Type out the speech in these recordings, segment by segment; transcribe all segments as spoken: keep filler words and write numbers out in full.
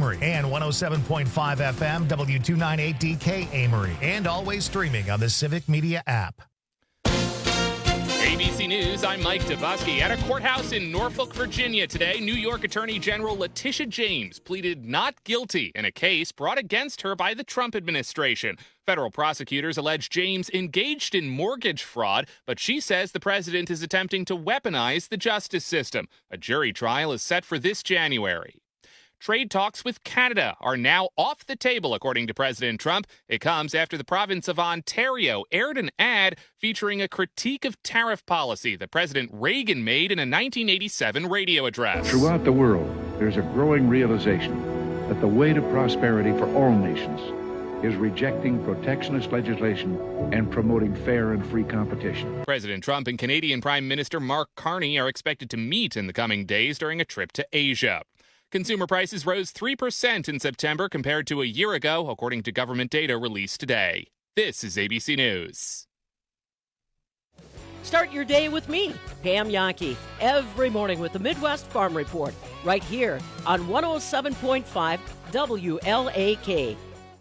Amory, and one oh seven point five F M W two ninety-eight D K Amory, and always streaming on the Civic Media app. A B C News, I'm Mike Dubosky. At a courthouse in Norfolk, Virginia today, New York Attorney General Letitia James pleaded not guilty in a case brought against her by the Trump administration. Federal prosecutors allege James engaged in mortgage fraud, but she says the president is attempting to weaponize the justice system. A jury trial is set for this January. Trade talks with Canada are now off the table, according to President Trump. It comes after the province of Ontario aired an ad featuring a critique of tariff policy that President Reagan made in a nineteen eighty-seven radio address. Throughout the world, there's a growing realization that the way to prosperity for all nations is rejecting protectionist legislation and promoting fair and free competition. President Trump and Canadian Prime Minister Mark Carney are expected to meet in the coming days during a trip to Asia. Consumer prices rose three percent in September compared to a year ago, according to government data released today. This is A B C News. Start your day with me, Pam Yankee, every morning with the Midwest Farm Report, right here on one oh seven point five W L A K.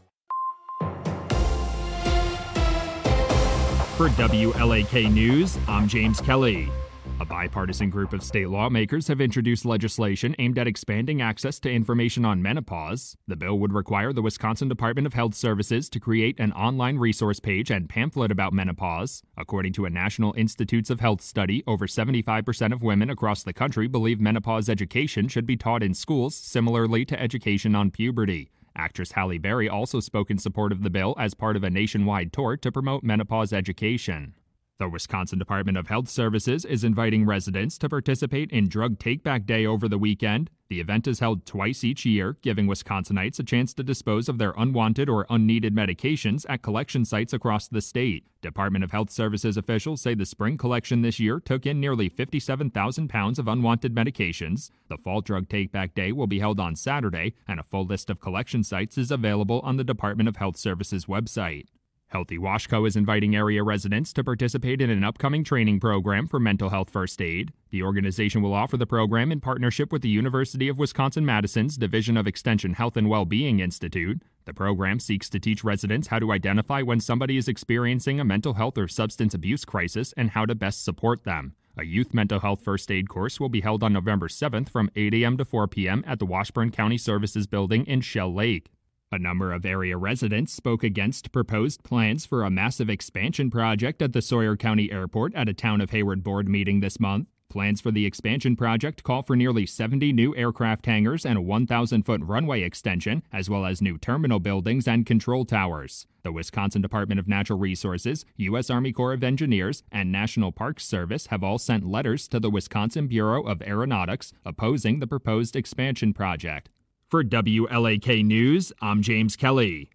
For W L A K News, I'm James Kelly. A bipartisan group of state lawmakers have introduced legislation aimed at expanding access to information on menopause. The bill would require the Wisconsin Department of Health Services to create an online resource page and pamphlet about menopause. According to a National Institutes of Health study, over seventy-five percent of women across the country believe menopause education should be taught in schools, similarly to education on puberty. Actress Halle Berry also spoke in support of the bill as part of a nationwide tour to promote menopause education. The Wisconsin Department of Health Services is inviting residents to participate in Drug Take-Back Day over the weekend. The event is held twice each year, giving Wisconsinites a chance to dispose of their unwanted or unneeded medications at collection sites across the state. Department of Health Services officials say the spring collection this year took in nearly fifty-seven thousand pounds of unwanted medications. The Fall Drug Take-Back Day will be held on Saturday, and a full list of collection sites is available on the Department of Health Services website. Healthy Washco is inviting area residents to participate in an upcoming training program for mental health first aid. The organization will offer the program in partnership with the University of Wisconsin-Madison's Division of Extension Health and Wellbeing Institute. The program seeks to teach residents how to identify when somebody is experiencing a mental health or substance abuse crisis and how to best support them. A youth mental health first aid course will be held on November seventh from eight a.m. to four p.m. at the Washburn County Services Building in Shell Lake. A number of area residents spoke against proposed plans for a massive expansion project at the Sawyer County Airport at a Town of Hayward board meeting this month. Plans for the expansion project call for nearly seventy new aircraft hangars and a one thousand foot runway extension, as well as new terminal buildings and control towers. The Wisconsin Department of Natural Resources, U S Army Corps of Engineers, and National Park Service have all sent letters to the Wisconsin Bureau of Aeronautics opposing the proposed expansion project. For W L A K News, I'm James Kelly.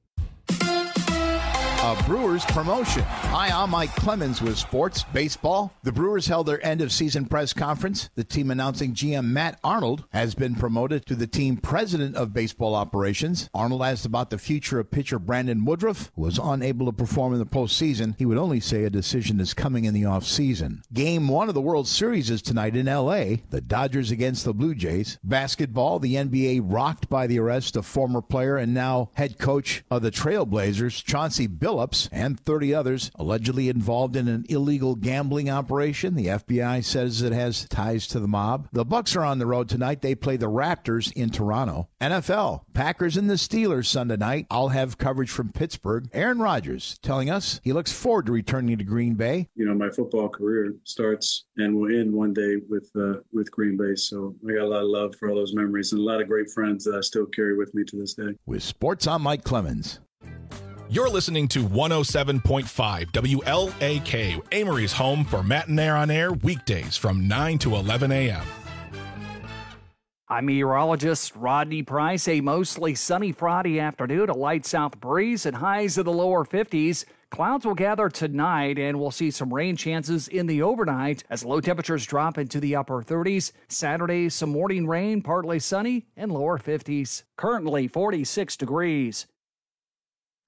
A Brewers promotion. Hi, I'm Mike Clemens with sports, baseball. The Brewers held their end-of-season press conference. The team announcing G M Matt Arnold has been promoted to the team president of baseball operations. Arnold asked about the future of pitcher Brandon Woodruff, who was unable to perform in the postseason. He would only say a decision is coming in the offseason. Game one of the World Series is tonight in L A. The Dodgers against the Blue Jays. Basketball, the N B A rocked by the arrest of former player and now head coach of the Trailblazers, Chauncey Billups, and thirty others allegedly involved in an illegal gambling operation. The F B I says it has ties to the mob. The Bucks are on the road tonight. They play the Raptors in Toronto. N F L, Packers and the Steelers Sunday night. I'll have coverage from Pittsburgh. Aaron Rodgers telling us he looks forward to returning to Green Bay. You know, my football career starts and will end one day with uh, with Green Bay. So I got a lot of love for all those memories and a lot of great friends that I still carry with me to this day. With sports, I'm Mike Clemens. You're listening to one oh seven point five W L A K, Amory's home for Matinee on Air, weekdays from nine to eleven a.m. I'm meteorologist Rodney Price. A mostly sunny Friday afternoon, a light south breeze and highs in the lower fifties. Clouds will gather tonight and we'll see some rain chances in the overnight as low temperatures drop into the upper thirties. Saturday, some morning rain, partly sunny and lower fifties. Currently forty-six degrees.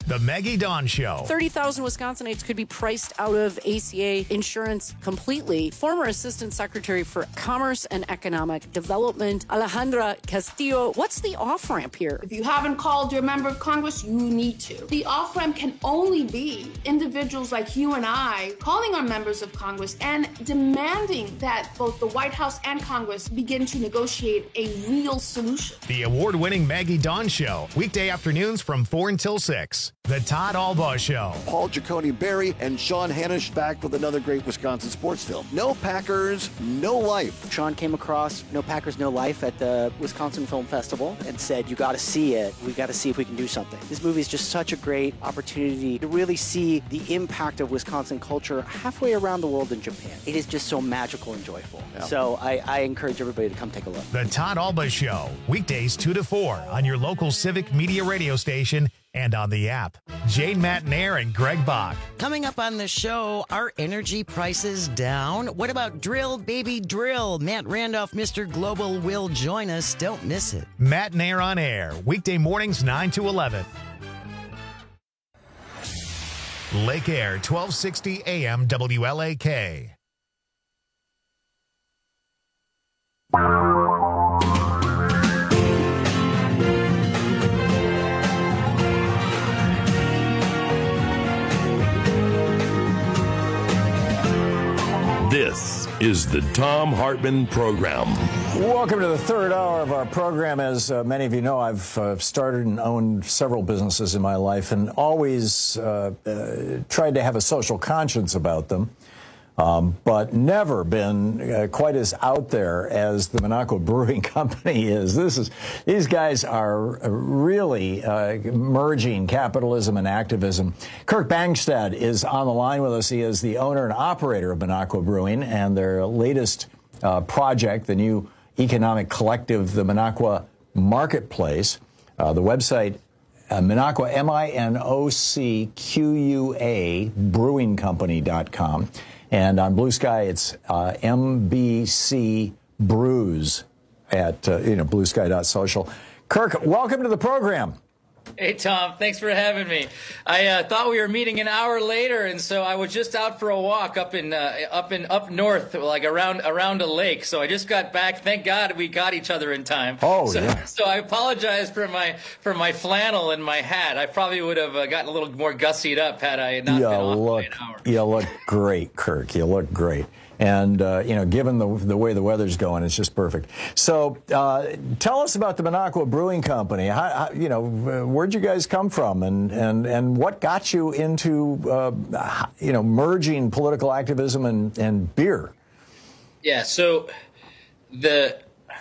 The Maggie Dawn Show. thirty thousand Wisconsinites could be priced out of A C A insurance completely. Former Assistant Secretary for Commerce and Economic Development, Alejandra Castillo. What's the off-ramp here? If you haven't called your member of Congress, you need to. The off-ramp can only be individuals like you and I calling our members of Congress and demanding that both the White House and Congress begin to negotiate a real solution. The award-winning Maggie Dawn Show. Weekday afternoons from four until six. The Todd Albaugh Show. Paul Giacone Berry and Sean Hanish back with another great Wisconsin sports film. No Packers, no life. Sean came across No Packers, No Life at the Wisconsin Film Festival and said, you got to see it. We got to see if we can do something. This movie is just such a great opportunity to really see the impact of Wisconsin culture halfway around the world in Japan. It is just so magical and joyful. Yeah. So I, I encourage everybody to come take a look. The Todd Albaugh Show. Weekdays two to four on your local Civic Media radio station and on the app. Jane Matnair and Greg Bach. Coming up on the show, are energy prices down? What about drill, baby, drill? Matt Randolph, Mister Global, will join us. Don't miss it. Matnair on air. Weekday mornings nine to eleven. Lake Air, twelve sixty A M W L A K. This is the Thom Hartmann Program. Welcome to the third hour of our program. As uh, many of you know, I've uh, started and owned several businesses in my life and always uh, uh, tried to have a social conscience about them, um, but never been uh, quite as out there as the Minocqua Brewing Company is. This is these guys are really uh, merging capitalism and activism. Kirk Bangstad is on the line with us. He is the owner and operator of Minocqua Brewing and their latest uh, project, the new economic collective, the Minocqua Marketplace. Uh, the website, uh, Minocqua, M I N O C Q U A, brewing company dot com. And on Blue Sky, it's uh, M B C Brews at uh, you know blue sky dot social. Kirk, welcome to the program. Hey, Tom. Thanks for having me. I uh, thought we were meeting an hour later, and so I was just out for a walk up in uh, up in up north, like around around a lake. So I just got back. Thank God we got each other in time. Oh, so, yeah. So I apologize for my for my flannel and my hat. I probably would have uh, gotten a little more gussied up had I not you been off look, by an hour. You look great, Kirk. You look great. And, uh, you know, given the the way the weather's going, it's just perfect. So uh, tell us about the Minocqua Brewing Company. How, how, you know, where'd you guys come from and, and, and what got you into, uh, you know, merging political activism and, and beer? Yeah, so the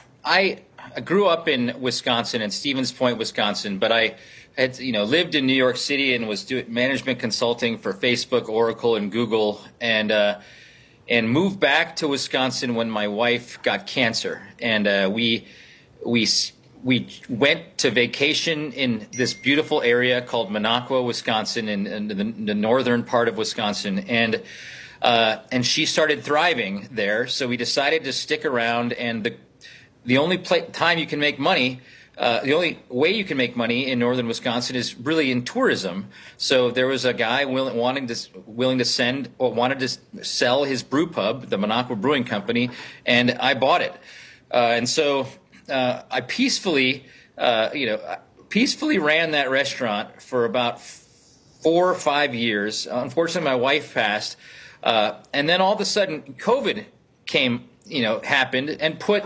I grew up in Wisconsin, in Stevens Point, Wisconsin, but I had, you know, lived in New York City and was doing management consulting for Facebook, Oracle, and Google, and uh, and moved back to Wisconsin when my wife got cancer, and uh, we we we went to vacation in this beautiful area called Minocqua, Wisconsin, in, in the, the northern part of Wisconsin, and uh, and she started thriving there. So we decided to stick around, and the the only pla- time you can make money. Uh, the only way you can make money in northern Wisconsin is really in tourism. So there was a guy willing, wanting to, willing to send or wanted to sell his brew pub, the Minocqua Brewing Company, and I bought it. Uh, and so uh, I peacefully, uh, you know, peacefully ran that restaurant for about four or five years. Unfortunately, my wife passed, uh, and then all of a sudden, COVID came, you know, happened and put.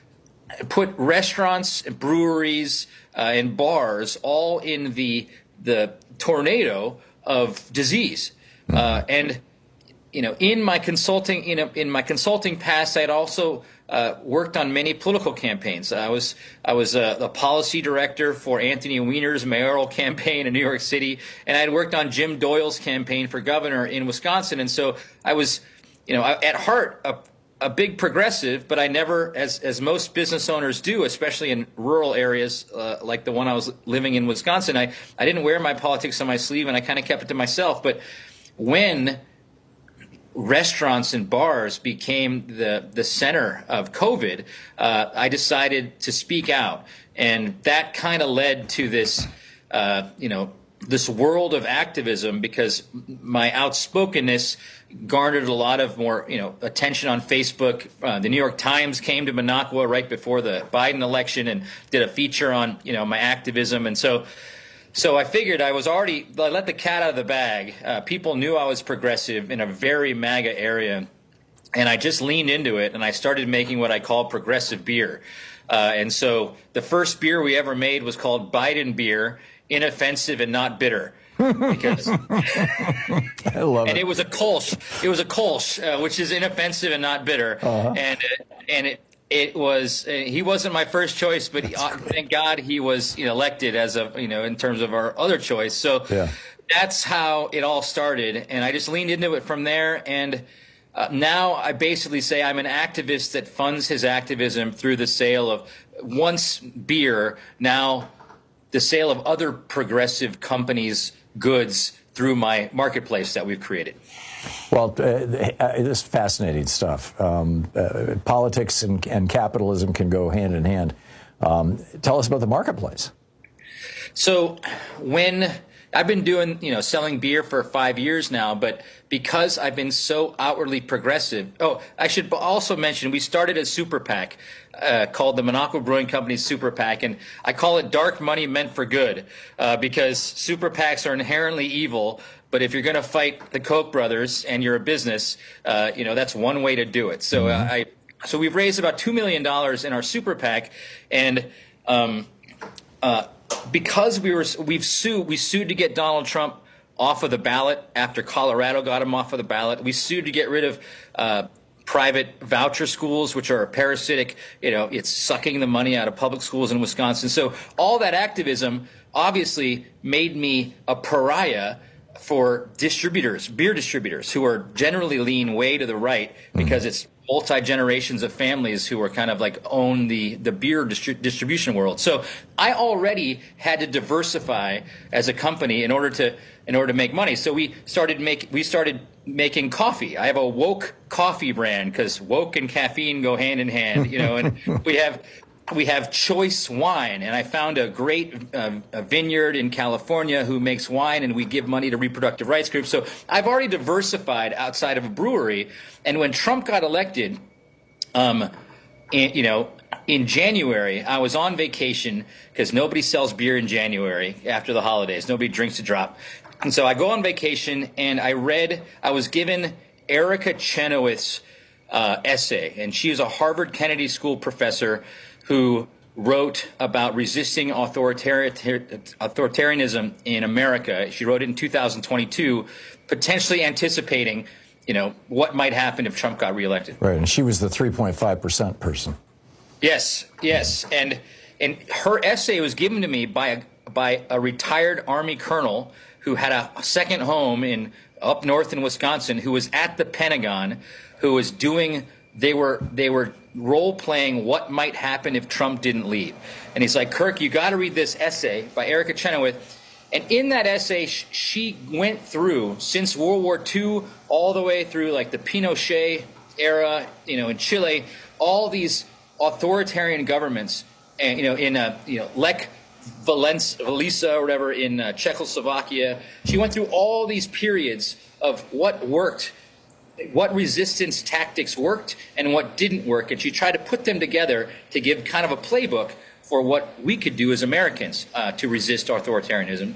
put restaurants, breweries, uh, and bars all in the the tornado of disease. Uh, and you know, in my consulting, you know, in my consulting past, I had also uh, worked on many political campaigns. I was I was a, a policy director for Anthony Weiner's mayoral campaign in New York City, and I had worked on Jim Doyle's campaign for governor in Wisconsin. And so I was, you know, at heart a a big progressive, but I never, as as most business owners do, especially in rural areas uh, like the one I was living in Wisconsin, I, I didn't wear my politics on my sleeve, and I kind of kept it to myself. But when restaurants and bars became the, the center of COVID, uh, I decided to speak out. And that kind of led to this, uh, you know, this world of activism because my outspokenness garnered a lot of more, you know, attention on Facebook. Uh, the New York Times came to Minocqua right before the Biden election and did a feature on, you know, my activism. And so, so I figured I was already, I let the cat out of the bag. Uh, people knew I was progressive in a very MAGA area. And I just leaned into it and I started making what I call progressive beer. Uh, and so the first beer we ever made was called Biden Beer, inoffensive and not bitter. Because I love and it. it was a Kolsch. It was a Kolsch, uh, which is inoffensive and not bitter. Uh-huh. And uh, and it it was uh, he wasn't my first choice, but he, uh, thank God he was, you know, elected as a, you know, in terms of our other choice. So Yeah. that's how it all started, and I just leaned into it from there. And uh, now I basically say I'm an activist that funds his activism through the sale of once beer, now the sale of other progressive companies' goods through my marketplace that we've created. Well, uh, uh, this is fascinating stuff. Um, uh, politics and, and capitalism can go hand in hand. Um, tell us about the marketplace. So when I've been doing, you know, selling beer for five years now, but because I've been so outwardly progressive. Oh, I should also mention we started a super PAC uh, called the Minocqua Brewing Company Super PAC, and I call it dark money meant for good uh, because super PACs are inherently evil. But if you're going to fight the Koch brothers and you're a business, uh, you know, that's one way to do it. So mm-hmm. uh, I, so we've raised about two million dollars in our super PAC, and um, uh, because we were we've sued we sued to get Donald Trump off of the ballot after Colorado got him off of the ballot. We sued to get rid of uh, private voucher schools, which are parasitic. You know, it's sucking the money out of public schools in Wisconsin. So all that activism obviously made me a pariah for distributors, beer distributors, who are generally lean way to the right because mm. it's multi-generations of families who are kind of like own the, the beer distri- distribution world. So I already had to diversify as a company in order to in order to make money. So we started make we started making coffee. I have a woke coffee brand because woke and caffeine go hand in hand, you know, and we have we have choice wine, and I found a great uh, a vineyard in California who makes wine, and we give money to reproductive rights groups. So I've already diversified outside of a brewery. And when Trump got elected, um, in, you know, in January, I was on vacation because nobody sells beer in January after the holidays. Nobody drinks a drop. And so I go on vacation, and I read, I was given Erica Chenoweth's uh, essay, and she is a Harvard Kennedy School professor who wrote about resisting authoritarianism in America. She wrote it in two thousand twenty-two, potentially anticipating, you know, what might happen if Trump got reelected. Right, and she was the three point five percent person. Yes, yes, and and her essay was given to me by a by a retired Army colonel who had a second home in up north in Wisconsin, who was at the Pentagon, who was doing. They were they were role-playing what might happen if Trump didn't leave. And he's like, Kirk, you got to read this essay by Erica Chenoweth. And in that essay, sh- she went through, since World War Two, all the way through like the Pinochet era, you know, in Chile, all these authoritarian governments, and you know, in uh, you know, Lech Walesa or whatever in uh, Czechoslovakia. She went through all these periods of what worked, what resistance tactics worked and what didn't work, and she tried to put them together to give kind of a playbook for what we could do as Americans uh, to resist authoritarianism.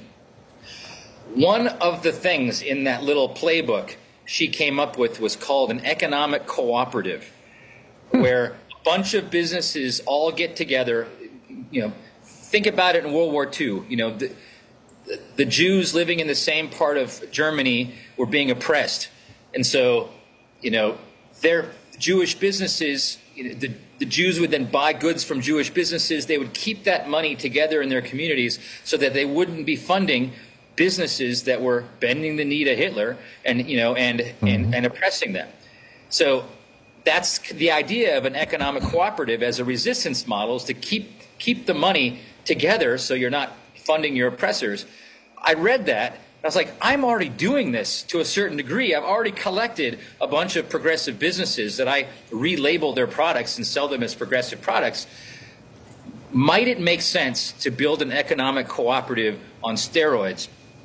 One of the things in that little playbook she came up with was called an economic cooperative, where a bunch of businesses all get together. You know, think about it in World War Two. You know, the, the Jews living in the same part of Germany were being oppressed. And so, you know, their Jewish businesses, you know, the, the Jews would then buy goods from Jewish businesses. They would keep that money together in their communities so that they wouldn't be funding businesses that were bending the knee to Hitler and, you know, and, mm-hmm. and, and oppressing them. So that's the idea of an economic cooperative as a resistance model, is to keep keep the money together so you're not funding your oppressors. I read that. I was like, I'm already doing this to a certain degree. I've already collected a bunch of progressive businesses that I relabel their products and sell them as progressive products. Might it make sense to build an economic cooperative on steroids?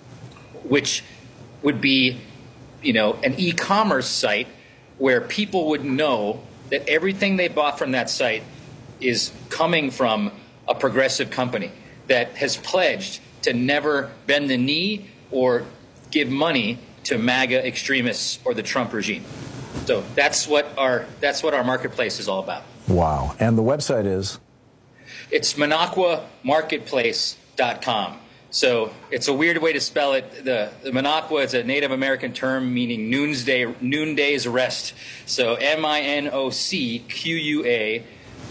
which would be, you know, an e-commerce site where people would know that everything they bought from that site is coming from a progressive company that has pledged to never bend the knee or give money to MAGA extremists or the Trump regime. So that's what our that's what our marketplace is all about. Wow. And the website is? It's Minocqua Marketplace dot com. So it's a weird way to spell it. The, the Minocqua is a Native American term meaning noonday, noonday's rest. So M I N O C Q U A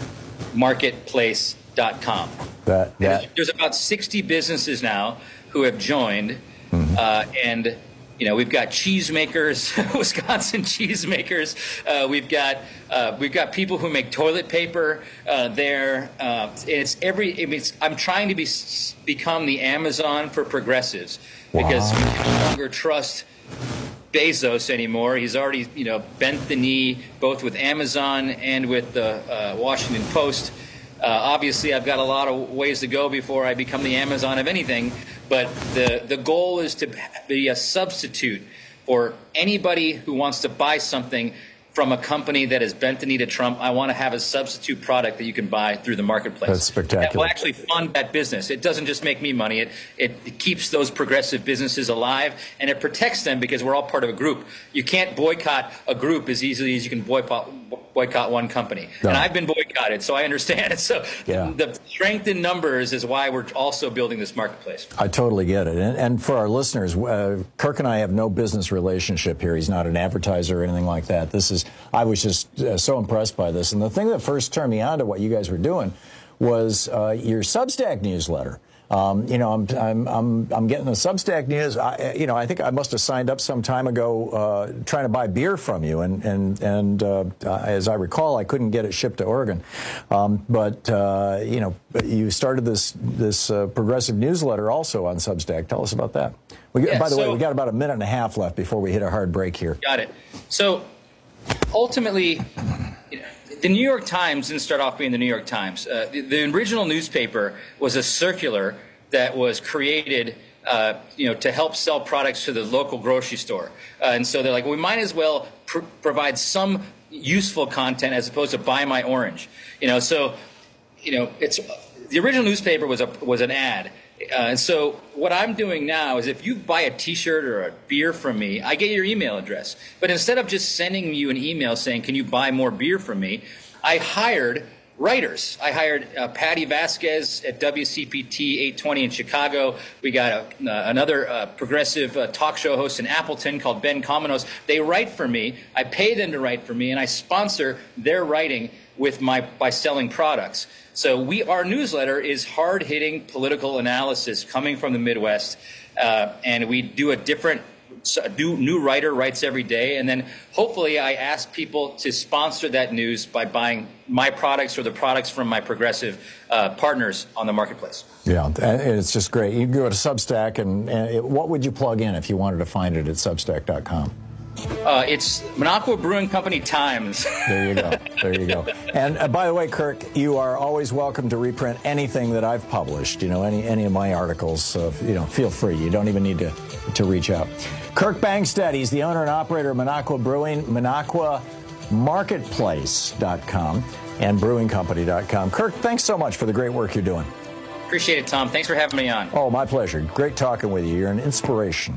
marketplace dot com. That, that. There's about sixty businesses now who have joined, mm-hmm. uh, and you know we've got cheesemakers, Wisconsin cheesemakers. Uh, we've got uh, we've got people who make toilet paper uh, there. Uh, it's every. It's, I'm trying to be become the Amazon for progressives because wow. we no longer trust Bezos anymore. He's already you know bent the knee both with Amazon and with the uh, Washington Post. Uh, obviously, I've got a lot of ways to go before I become the Amazon of anything, but the, the goal is to be a substitute for anybody who wants to buy something from a company that has bent the knee to Trump. I want to have a substitute product that you can buy through the marketplace. That's spectacular. That will actually fund that business. It doesn't just make me money. It, it, it keeps those progressive businesses alive, and it protects them because we're all part of a group. You can't boycott a group as easily as you can boycott, boycott one company. No. And I've been boycotted, so I understand it. So yeah. the strength in numbers is why we're also building this marketplace. I totally get it. And, and for our listeners, uh, Kirk and I have no business relationship here. He's not an advertiser or anything like that. This is I was just uh, so impressed by this. And the thing that first turned me on to what you guys were doing was uh, your Substack newsletter. Um, you know, I'm, I'm, I'm, I'm getting the Substack news. I, you know, I think I must have signed up some time ago uh, trying to buy beer from you. And, and, and uh, as I recall, I couldn't get it shipped to Oregon. Um, but, uh, you know, you started this, this uh, progressive newsletter also on Substack. Tell us about that. We, yeah, by the so, way, we got about a minute and a half left before we hit a hard break here. Got it. So ultimately, you know, the New York Times didn't start off being the New York Times. Uh, the, the original newspaper was a circular that was created, uh, you know, to help sell products to the local grocery store. Uh, and so they're like, well, we might as well pr- provide some useful content as opposed to buy my orange. You know, so, you know, it's the original newspaper was a was an ad. Uh, and so what I'm doing now is if you buy a T-shirt or a beer from me, I get your email address. But instead of just sending you an email saying, can you buy more beer from me, I hired writers. I hired uh, Patty Vasquez at W C P T eight twenty in Chicago. We got a, uh, another uh, progressive uh, talk show host in Appleton called Ben Cominos. They write for me. I pay them to write for me, and I sponsor their writing with my by selling products. So we, our newsletter is hard-hitting political analysis coming from the Midwest, uh, and we do a different a new, new writer writes every day, and then hopefully I ask people to sponsor that news by buying my products or the products from my progressive uh, partners on the marketplace. Yeah, it's just great. You can go to Substack, and, and it, what would you plug in if you wanted to find it at substack dot com? Uh, it's Minocqua Brewing Company Times. There you go. There you go. And uh, by the way, Kirk, you are always welcome to reprint anything that I've published. You know, any any of my articles. Uh, you know, feel free. You don't even need to to reach out. Kirk Bangstad, he's the owner and operator of Minocqua Brewing, Minocqua Marketplace dot com and Brewing Company dot com. Kirk, thanks so much for the great work you're doing. Appreciate it, Tom. Thanks for having me on. Oh, my pleasure. Great talking with you. You're an inspiration.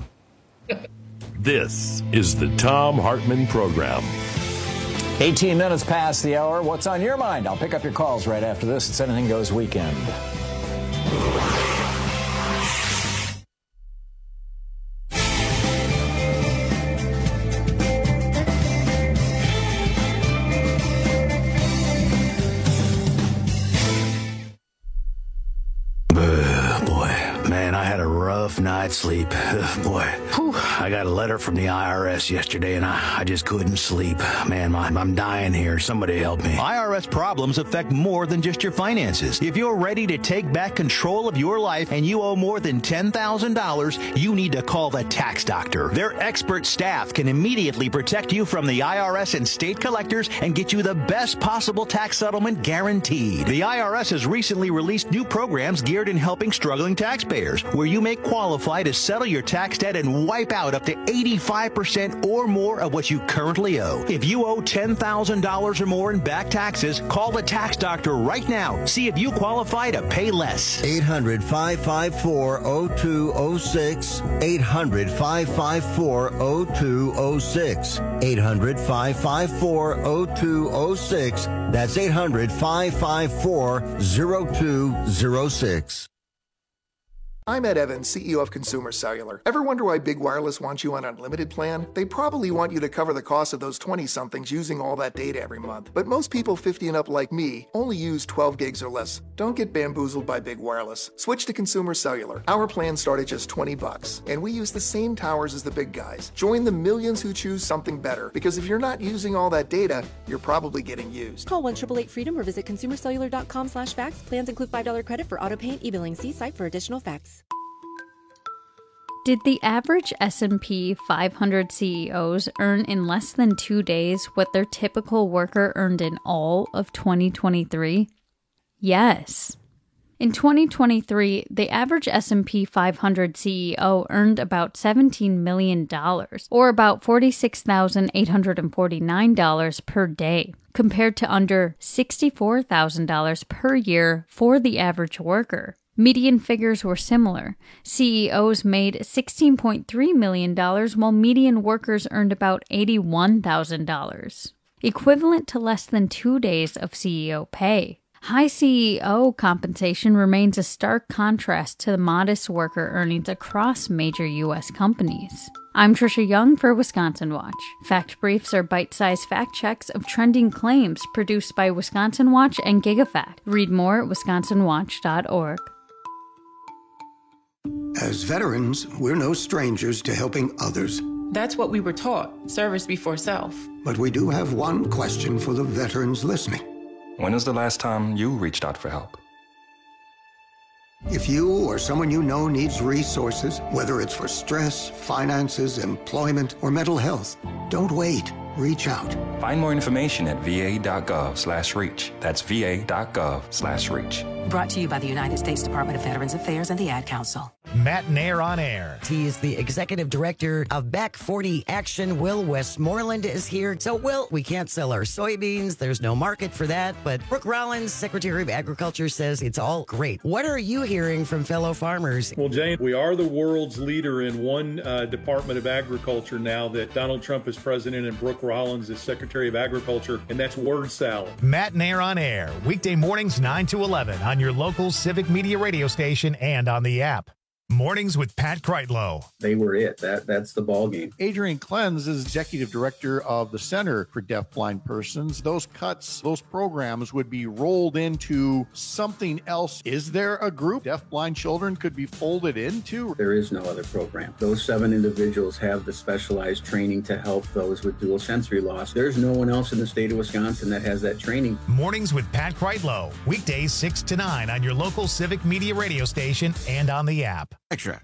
This is the Tom Hartman Program. eighteen minutes past the hour. What's on your mind? I'll pick up your calls right after this. It's Anything Goes Weekend. Night's sleep. Ugh, boy, Whew. I got a letter from the I R S yesterday, and I, I just couldn't sleep. Man, I'm, I'm dying here. Somebody help me. I R S problems affect more than just your finances. If you're ready to take back control of your life and you owe more than ten thousand dollars, you need to call the Tax Doctor. Their expert staff can immediately protect you from the I R S and state collectors and get you the best possible tax settlement guaranteed. The I R S has recently released new programs geared in helping struggling taxpayers. where you may qualify to settle your tax debt and wipe out up to eighty-five percent or more of what you currently owe. If you owe ten thousand dollars or more in back taxes, call the tax doctor right now. See if you qualify to pay less. eight hundred, five five four, oh two oh six. eight hundred, five five four, oh two oh six. eight hundred, five five four, oh two oh six. That's eight hundred, five five four, oh two oh six. I'm Ed Evans, C E O of Consumer Cellular. Ever wonder why Big Wireless wants you on an unlimited plan? They probably want you to cover the cost of those twenty-somethings using all that data every month. But most people fifty and up like me only use twelve gigs or less. Don't get bamboozled by Big Wireless. Switch to Consumer Cellular. Our plans start at just twenty bucks, and we use the same towers as the big guys. Join the millions who choose something better, because if you're not using all that data, you're probably getting used. Call one eight eight eight freedom or visit consumer cellular dot com slash facts. Plans include five dollars credit for auto pay and e-billing. See site for additional facts. Did the average S and P five hundred C E Os earn in less than two days what their typical worker earned in all of twenty twenty-three? Yes. In twenty twenty-three, the average S and P five hundred C E O earned about seventeen million dollars, or about forty-six thousand eight hundred forty-nine dollars per day, compared to under sixty-four thousand dollars per year for the average worker. Median figures were similar. C E Os made sixteen point three million dollars, while median workers earned about eighty-one thousand dollars, equivalent to less than two days of C E O pay. High C E O compensation remains a stark contrast to the modest worker earnings across major U S companies. I'm Trisha Young for Wisconsin Watch. Fact Briefs are bite-sized fact checks of trending claims produced by Wisconsin Watch and GigaFact. Read more at wisconsin watch dot org. As veterans, we're no strangers to helping others. That's what we were taught, service before self. But we do have one question for the veterans listening. When was the last time you reached out for help? If you or someone you know needs resources, whether it's for stress, finances, employment, or mental health, don't wait. Reach out. Find more information at va.gov slash reach. That's va.gov slash reach. Brought to you by the United States Department of Veterans Affairs and the Ad Council. Matt Nair on air. He is the executive director of Back forty Action. Will Westmoreland is here. So, Will, we can't sell our soybeans. There's no market for that. But Brooke Rollins, Secretary of Agriculture, says it's all great. What are you hearing from fellow farmers? Well, Jane, we are the world's leader in one uh, Department of Agriculture now that Donald Trump is president and Brooke Rollins is Secretary of Agriculture, and that's word salad. Matt Nair on air, weekday mornings nine to eleven on your local Civic Media radio station and on the app. Mornings with Pat Kreitlow. They were it. That That's the ball game. Adrian Klenz is executive director of the Center for Deafblind Persons. Those cuts, those programs would be rolled into something else. Is there a group deafblind children could be folded into? There is no other program. Those seven individuals have the specialized training to help those with dual sensory loss. There's no one else in the state of Wisconsin that has that training. Mornings with Pat Kreitlow. Weekdays six to nine on your local Civic Media radio station and on the app. Extra.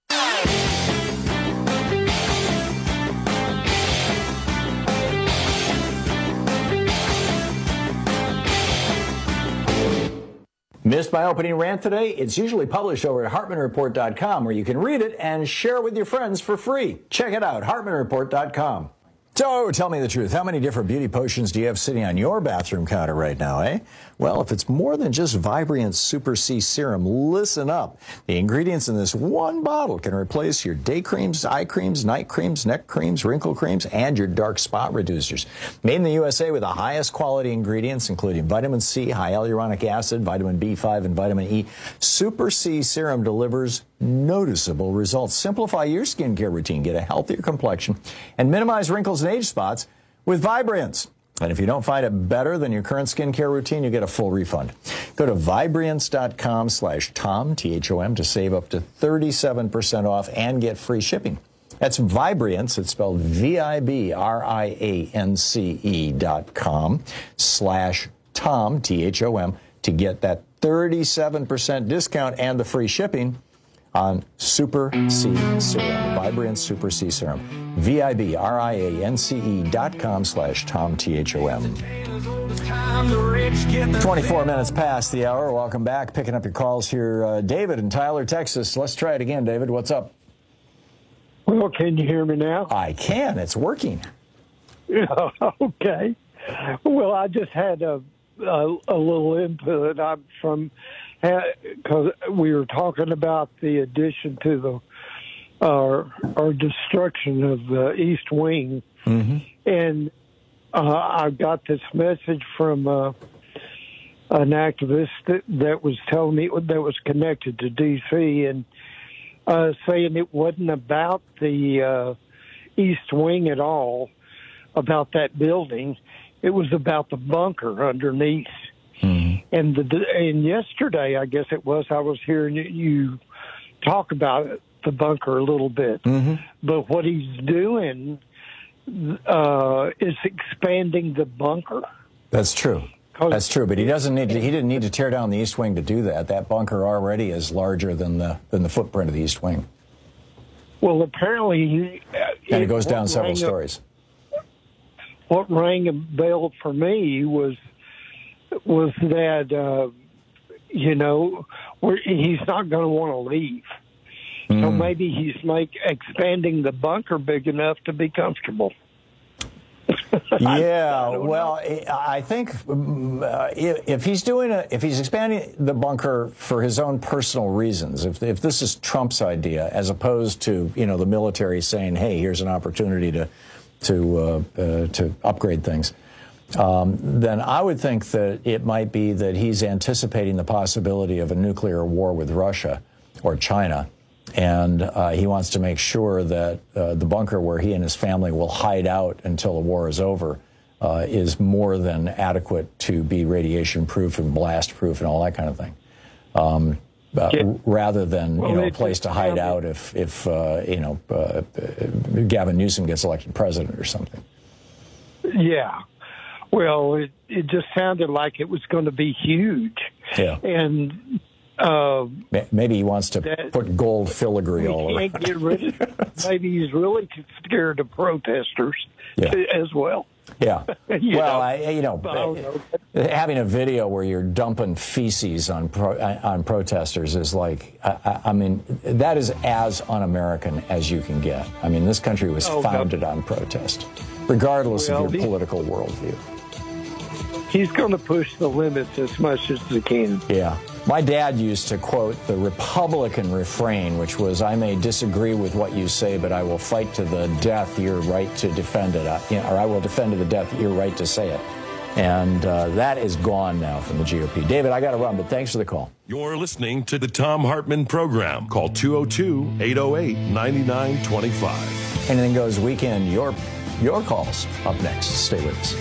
Missed my opening rant today? It's usually published over at hartman report dot com, where you can read it and share it with your friends for free. Check it out, hartman report dot com. So, tell me the truth. How many different beauty potions do you have sitting on your bathroom counter right now, eh? Well, if it's more than just Vibrant Super C Serum, listen up. The ingredients in this one bottle can replace your day creams, eye creams, night creams, neck creams, wrinkle creams, and your dark spot reducers. Made in the U S A with the highest quality ingredients, including vitamin C, high hyaluronic acid, vitamin B five, and vitamin E. Super C Serum delivers noticeable results. Simplify your skincare routine, get a healthier complexion, and minimize wrinkles and age spots with Vibrance. And if you don't find it better than your current skincare routine, you get a full refund. Go to Vibrance dot com slash Tom, T H O M, to save up to thirty-seven percent off and get free shipping. That's Vibrance, it's spelled V I B R I A N C E dot com slash Tom, T H O M, to get that thirty-seven percent discount and the free shipping on Super C Serum, Vibrance Super C Serum. V I B R I A N C E dot com slash Tom, T H O M. twenty-four minutes past the hour. Welcome back. Picking up your calls here. Uh, David in Tyler, Texas. Let's try it again, David. What's up? Well, can you hear me now? I can. It's working. Okay. Well, I just had a, a, a little input. I'm from, because we were talking about the addition to the, or, or destruction of the East Wing. Mm-hmm. And uh, I got this message from uh, an activist that, that was telling me that was connected to D C and uh, saying it wasn't about the uh, East Wing at all, about that building. It was about the bunker underneath. Mm-hmm. And the and yesterday, I guess it was, I was hearing you talk about it, the bunker a little bit. Mm-hmm. But what he's doing uh, is expanding the bunker. That's true. That's true, but he doesn't need to, he didn't need to tear down the East Wing to do that. That bunker already is larger than the than the footprint of the East Wing. Well, apparently, he, and it goes down several stories. What rang a bell for me was was that uh, you know we're, he's not going to want to leave, mm. so maybe he's make expanding the bunker big enough to be comfortable. Yeah, I well, know. I think uh, if he's doing a, if he's expanding the bunker for his own personal reasons, if if this is Trump's idea, as opposed to you know the military saying, "Hey, here's an opportunity to." to uh, uh, to upgrade things, um, then I would think that it might be that he's anticipating the possibility of a nuclear war with Russia or China, and uh, he wants to make sure that uh, the bunker where he and his family will hide out until the war is over uh, is more than adequate to be radiation-proof and blast-proof and all that kind of thing. Um, Uh, yeah. Rather than well, you know a place to hide out if if uh, you know uh, Gavin Newsom gets elected president or something. Yeah, well, it it just sounded like it was going to be huge. Yeah, and uh, maybe he wants to put gold filigree all over. He can't get rid of it. Maybe he's really scared of protesters yeah. as well. Yeah. you well, know, I, you know, know, having a video where you're dumping feces on pro, on protesters is like, I, I mean, that is as un-American as you can get. I mean, this country was oh, founded God. on protest, regardless well, of your he, political worldview. He's going to push the limits as much as he can. Yeah. My dad used to quote the Republican refrain, which was, I may disagree with what you say, but I will fight to the death your right to defend it, I, you know, or I will defend to the death your right to say it. And uh, that is gone now from the G O P. David, I got to run, but thanks for the call. You're listening to the Thom Hartmann Program. Call two oh two, eight oh eight, nine nine two five. Anything Goes Weekend, your, your calls up next. Stay with us.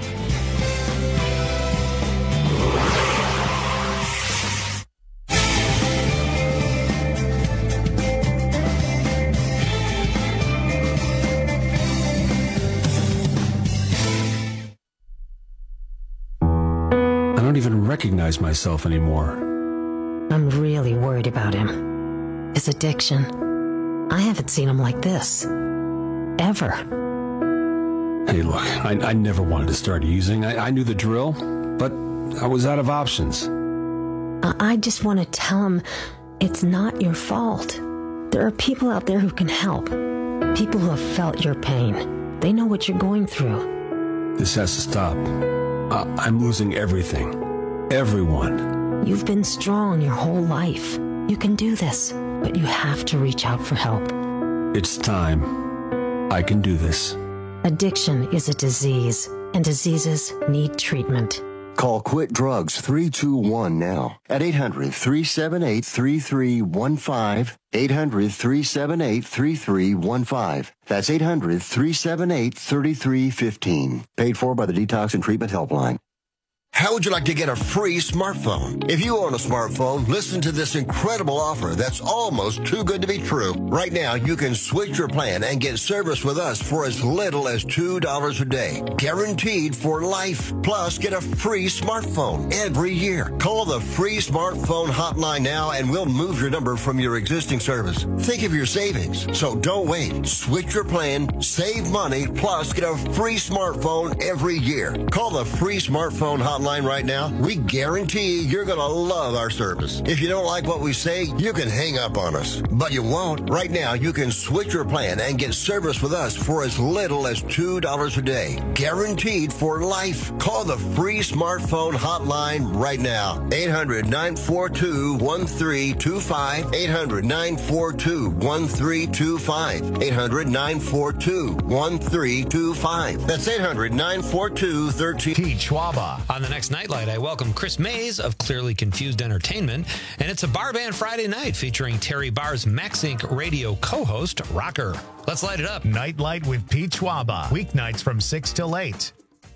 I don't even recognize myself anymore. I'm really worried about him. His addiction. I haven't seen him like this. Ever. Hey, look, I, I never wanted to start using. I, I knew the drill, but I was out of options. I, I just want to tell him it's not your fault. There are people out there who can help. People who have felt your pain. They know what you're going through. This has to stop. Uh, I'm losing everything. Everyone. You've been strong your whole life. You can do this, but you have to reach out for help. It's time. I can do this. Addiction is a disease, and diseases need treatment. Call Quit Drugs three two one now at eight hundred, three seven eight, three three one five, eight hundred, three seven eight, three three one five. That's eight hundred, three seven eight, three three one five. Paid for by the Detox and Treatment Helpline. How would you like to get a free smartphone? If you own a smartphone, listen to this incredible offer that's almost too good to be true. Right now, you can switch your plan and get service with us for as little as two dollars a day. Guaranteed for life. Plus, get a free smartphone every year. Call the free smartphone hotline now and we'll move your number from your existing service. Think of your savings. So don't wait. Switch your plan, save money, plus get a free smartphone every year. Call the free smartphone hotline right now. We guarantee you're going to love our service. If you don't like what we say, you can hang up on us. But you won't. Right now, you can switch your plan and get service with us for as little as two dollars a day. Guaranteed for life. Call the free smartphone hotline right now. eight hundred, nine four two, one three two five. eight hundred, nine four two, one three two five. eight hundred, nine four two, one three two five. That's eight hundred, nine four two, one three. Pete Schwaba. On the next Nightlight, I welcome Chris Mays of Clearly Confused Entertainment, and it's a Bar Band Friday night featuring Terry Barr's Max Incorporated radio co-host, Rocker. Let's light it up. Nightlight with Pete Schwaba. Weeknights from six till eight.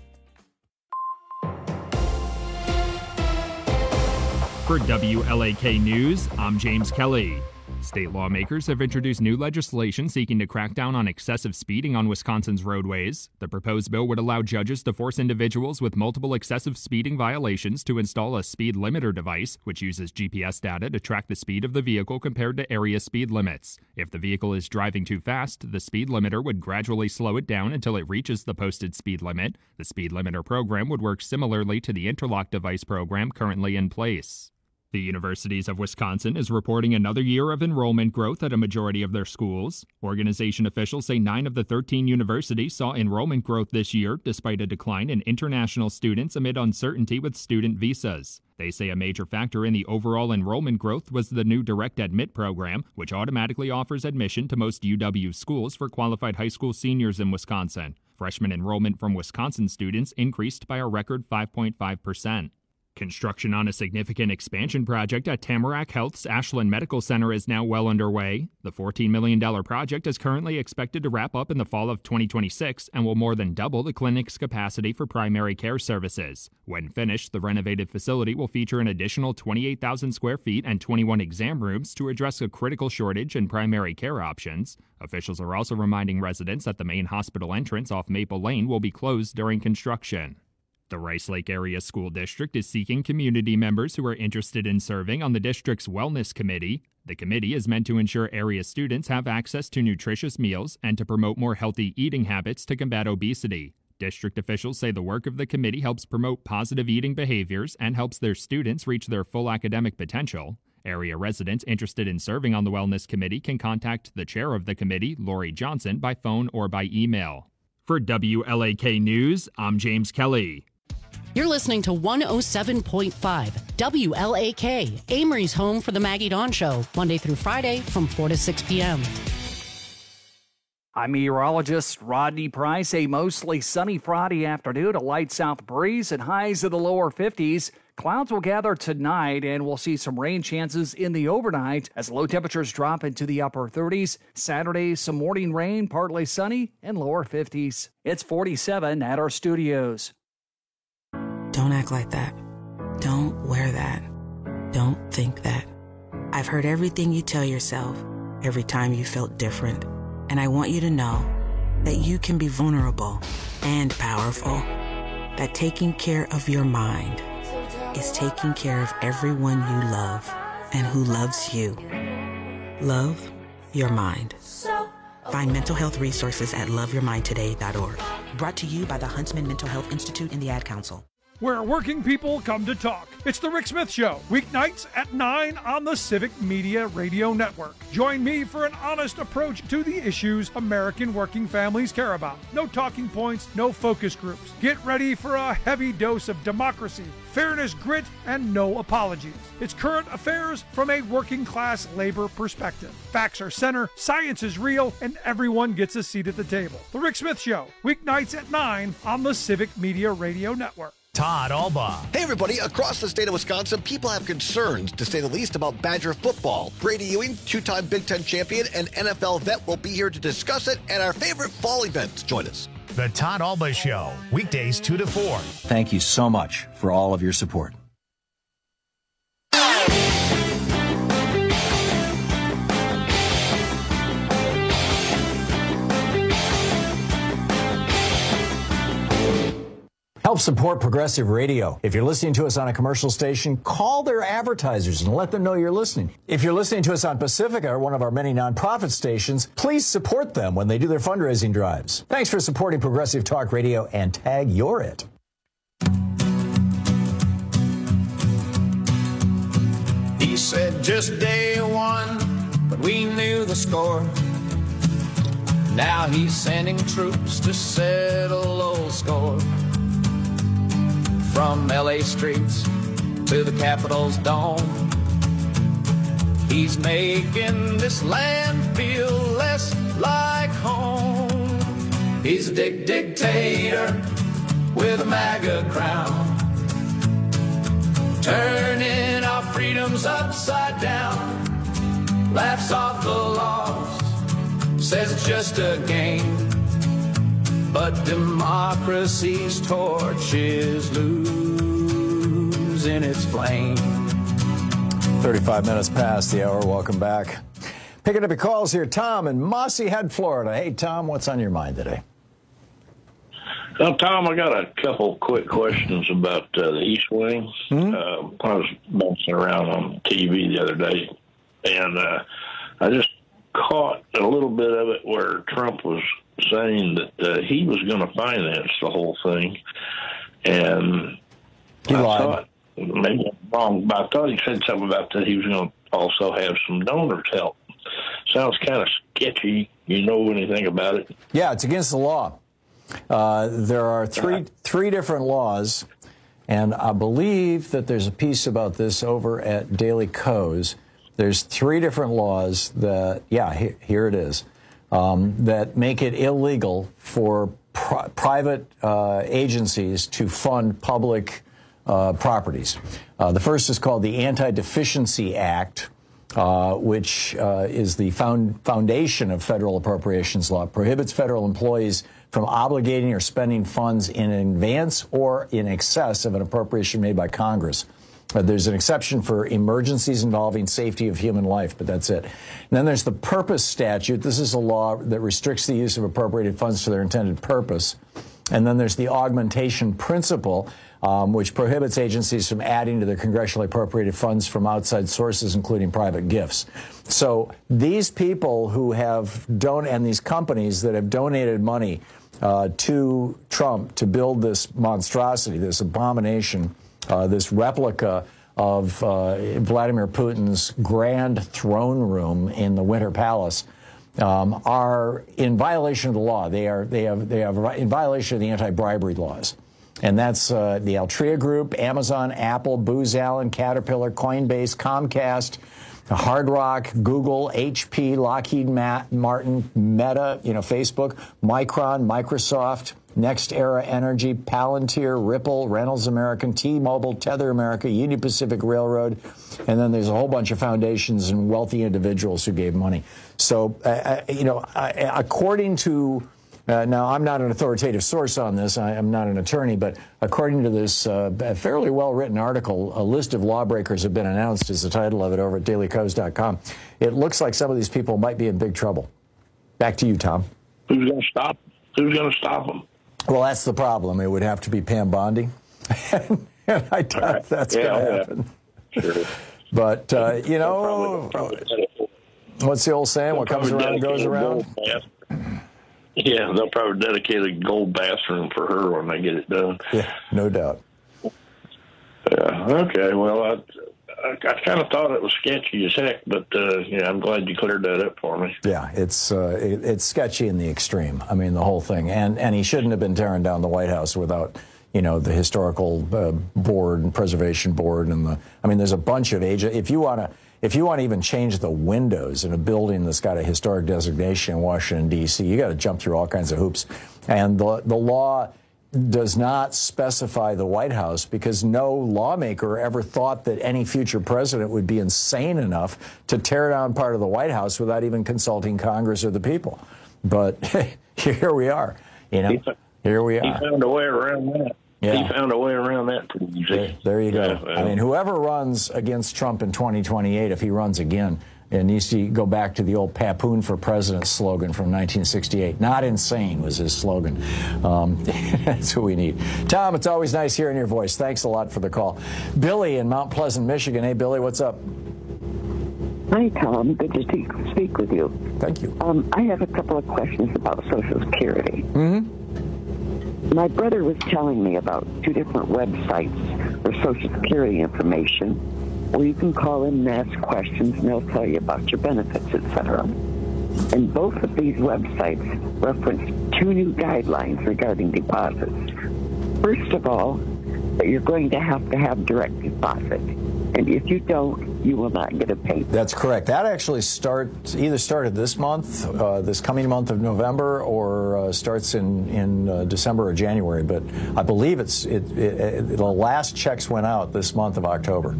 For W L A K News, I'm James Kelly. State lawmakers have introduced new legislation seeking to crack down on excessive speeding on Wisconsin's roadways. The proposed bill would allow judges to force individuals with multiple excessive speeding violations to install a speed limiter device, which uses G P S data to track the speed of the vehicle compared to area speed limits. If the vehicle is driving too fast, the speed limiter would gradually slow it down until it reaches the posted speed limit. The speed limiter program would work similarly to the interlock device program currently in place. The Universities of Wisconsin is reporting another year of enrollment growth at a majority of their schools. Organization officials say nine of the thirteen universities saw enrollment growth this year, despite a decline in international students amid uncertainty with student visas. They say a major factor in the overall enrollment growth was the new Direct Admit program, which automatically offers admission to most U W schools for qualified high school seniors in Wisconsin. Freshman enrollment from Wisconsin students increased by a record five point five percent. Construction on a significant expansion project at Tamarack Health's Ashland Medical Center is now well underway. The fourteen million dollars project is currently expected to wrap up in the fall of twenty twenty-six and will more than double the clinic's capacity for primary care services. When finished, the renovated facility will feature an additional twenty-eight thousand square feet and twenty-one exam rooms to address a critical shortage in primary care options. Officials are also reminding residents that the main hospital entrance off Maple Lane will be closed during construction. The Rice Lake Area School District is seeking community members who are interested in serving on the district's Wellness Committee. The committee is meant to ensure area students have access to nutritious meals and to promote more healthy eating habits to combat obesity. District officials say the work of the committee helps promote positive eating behaviors and helps their students reach their full academic potential. Area residents interested in serving on the Wellness Committee can contact the chair of the committee, Lori Johnson, by phone or by email. For W L A K News, I'm James Kelly. You're listening to one oh seven point five W L A K, Amory's home for the Maggie Dawn Show, Monday through Friday from four to six p.m. I'm meteorologist Rodney Price. A mostly sunny Friday afternoon, a light south breeze and highs in the lower fifties. Clouds will gather tonight, and we'll see some rain chances in the overnight as low temperatures drop into the upper thirties. Saturday, some morning rain, partly sunny, and lower fifties. It's forty-seven at our studios. Don't act like that. Don't wear that. Don't think that. I've heard everything you tell yourself every time you felt different. And I want you to know that you can be vulnerable and powerful. That taking care of your mind is taking care of everyone you love and who loves you. Love your mind. Find mental health resources at love your mind today dot org. Brought to you by the Huntsman Mental Health Institute and the Ad Council. Where working people come to talk. It's The Rick Smith Show, weeknights at nine on the Civic Media Radio Network. Join me for an honest approach to the issues American working families care about. No talking points, no focus groups. Get ready for a heavy dose of democracy, fairness, grit, and no apologies. It's current affairs from a working class labor perspective. Facts are center, science is real, and everyone gets a seat at the table. The Rick Smith Show, weeknights at nine on the Civic Media Radio Network. Todd Alba. Hey, everybody. Across the state of Wisconsin, people have concerns, to say the least, about Badger football. Brady Ewing, two-time Big Ten champion and N F L vet, will be here to discuss it, and our favorite fall events. Join us. The Todd Alba Show, weekdays two to four. Thank you so much for all of your support. Help support Progressive Radio. If you're listening to us on a commercial station, call their advertisers and let them know you're listening. If you're listening to us on Pacifica, or one of our many nonprofit stations, please support them when they do their fundraising drives. Thanks for supporting Progressive Talk Radio, and tag you're it. He said just day one, but we knew the score. Now he's sending troops to settle old score. From L A streets to the Capitol's dome, he's making this land feel less like home. He's a dick dictator with a MAGA crown, turning our freedoms upside down. Laughs off the laws, says it's just a game. But democracy's torch is losing its flame. thirty-five minutes past the hour. Welcome back. Picking up your calls here, Tom in Mossy Head, Florida. Hey, Tom, what's on your mind today? Well, Tom, I got a couple quick questions about uh, the East Wing. Mm-hmm. Uh, I was bouncing around on T V the other day, and uh, I just caught a little bit of it where Trump was saying that uh, he was going to finance the whole thing, and he I lied. thought, maybe I'm wrong, but I thought he said something about that he was going to also have some donors help. Sounds kind of sketchy. You know anything about it? Yeah, it's against the law. Uh, there are three three different laws, and I believe that there's a piece about this over at Daily Kos. There's three different laws that, yeah, he, here it is. Um, that make it illegal for pri- private uh, agencies to fund public uh, properties. Uh, the first is called the Anti-Deficiency Act, uh, which uh, is the found foundation of federal appropriations law. It prohibits federal employees from obligating or spending funds in advance or in excess of an appropriation made by Congress. Uh, there's an exception for emergencies involving safety of human life, but that's it. And then there's the purpose statute. This is a law that restricts the use of appropriated funds to their intended purpose. And then there's the augmentation principle, um, which prohibits agencies from adding to their congressionally appropriated funds from outside sources, including private gifts. So these people who have don- and these companies that have donated money uh, to Trump to build this monstrosity, this abomination, Uh, this replica of uh, Vladimir Putin's grand throne room in the Winter Palace, um, are in violation of the law. They are they have they have in violation of the anti-bribery laws, and that's uh, the Altria Group, Amazon, Apple, Booz Allen, Caterpillar, Coinbase, Comcast, Hard Rock, Google, H P, Lockheed Martin, Meta, you know, Facebook, Micron, Microsoft, Next Era Energy, Palantir, Ripple, Reynolds American, T-Mobile, Tether America, Union Pacific Railroad, and then there's a whole bunch of foundations and wealthy individuals who gave money. So, uh, you know, uh, according to, uh, now I'm not an authoritative source on this, I am not an attorney, but according to this uh, fairly well-written article, a list of lawbreakers have been announced, is the title of it, over at daily kos dot com. It looks like some of these people might be in big trouble. Back to you, Tom. Who's going to stop? Who's going to stop them? Well, that's the problem. It would have to be Pam Bondi, and I doubt right. that's yeah, going to happen. Yeah. Sure. But, uh, you know, probably, probably what's the old saying? What comes around goes around? Yeah, they'll probably dedicate a gold bathroom for her when they get it done. Yeah, no doubt. Yeah, okay. Well, I, I, I kind of thought it was sketchy as heck, but, uh, yeah, I'm glad you cleared that up for me. Yeah, it's uh, it, it's sketchy in the extreme. I mean, the whole thing. And, and he shouldn't have been tearing down the White House without, you know, the historical uh, board and preservation board. And the, I mean, there's a bunch of age. If you want to, if you want to even change the windows in a building that's got a historic designation in Washington, D C, you got to jump through all kinds of hoops. And the the law does not specify the White House because no lawmaker ever thought that any future president would be insane enough to tear down part of the White House without even consulting Congress or the people. But here we are. You know, he, here we he are. He found a way around that. Yeah. He found a way around that. There, there you go. Yeah, well. I mean, whoever runs against Trump in twenty twenty-eight, if he runs again, it needs to go back to the old Papoon for President slogan from nineteen sixty-eight. Not insane was his slogan. Um, that's what we need. Tom, it's always nice hearing your voice. Thanks a lot for the call. Billy in Mount Pleasant, Michigan. Hey, Billy, what's up? Hi, Tom. Good to speak, speak with you. Thank you. Um, I have a couple of questions about Social Security. Mm-hmm. My brother was telling me about two different websites for Social Security information where you can call in and ask questions and they'll tell you about your benefits, et cetera. And both of these websites reference two new guidelines regarding deposits. First of all, that you're going to have to have direct deposit. And if you don't, you will not get a payment. That's correct. That actually starts either started this month, uh, this coming month of November, or uh, starts in in uh, December or January. But I believe it's it, it, it, the last checks went out this month of October.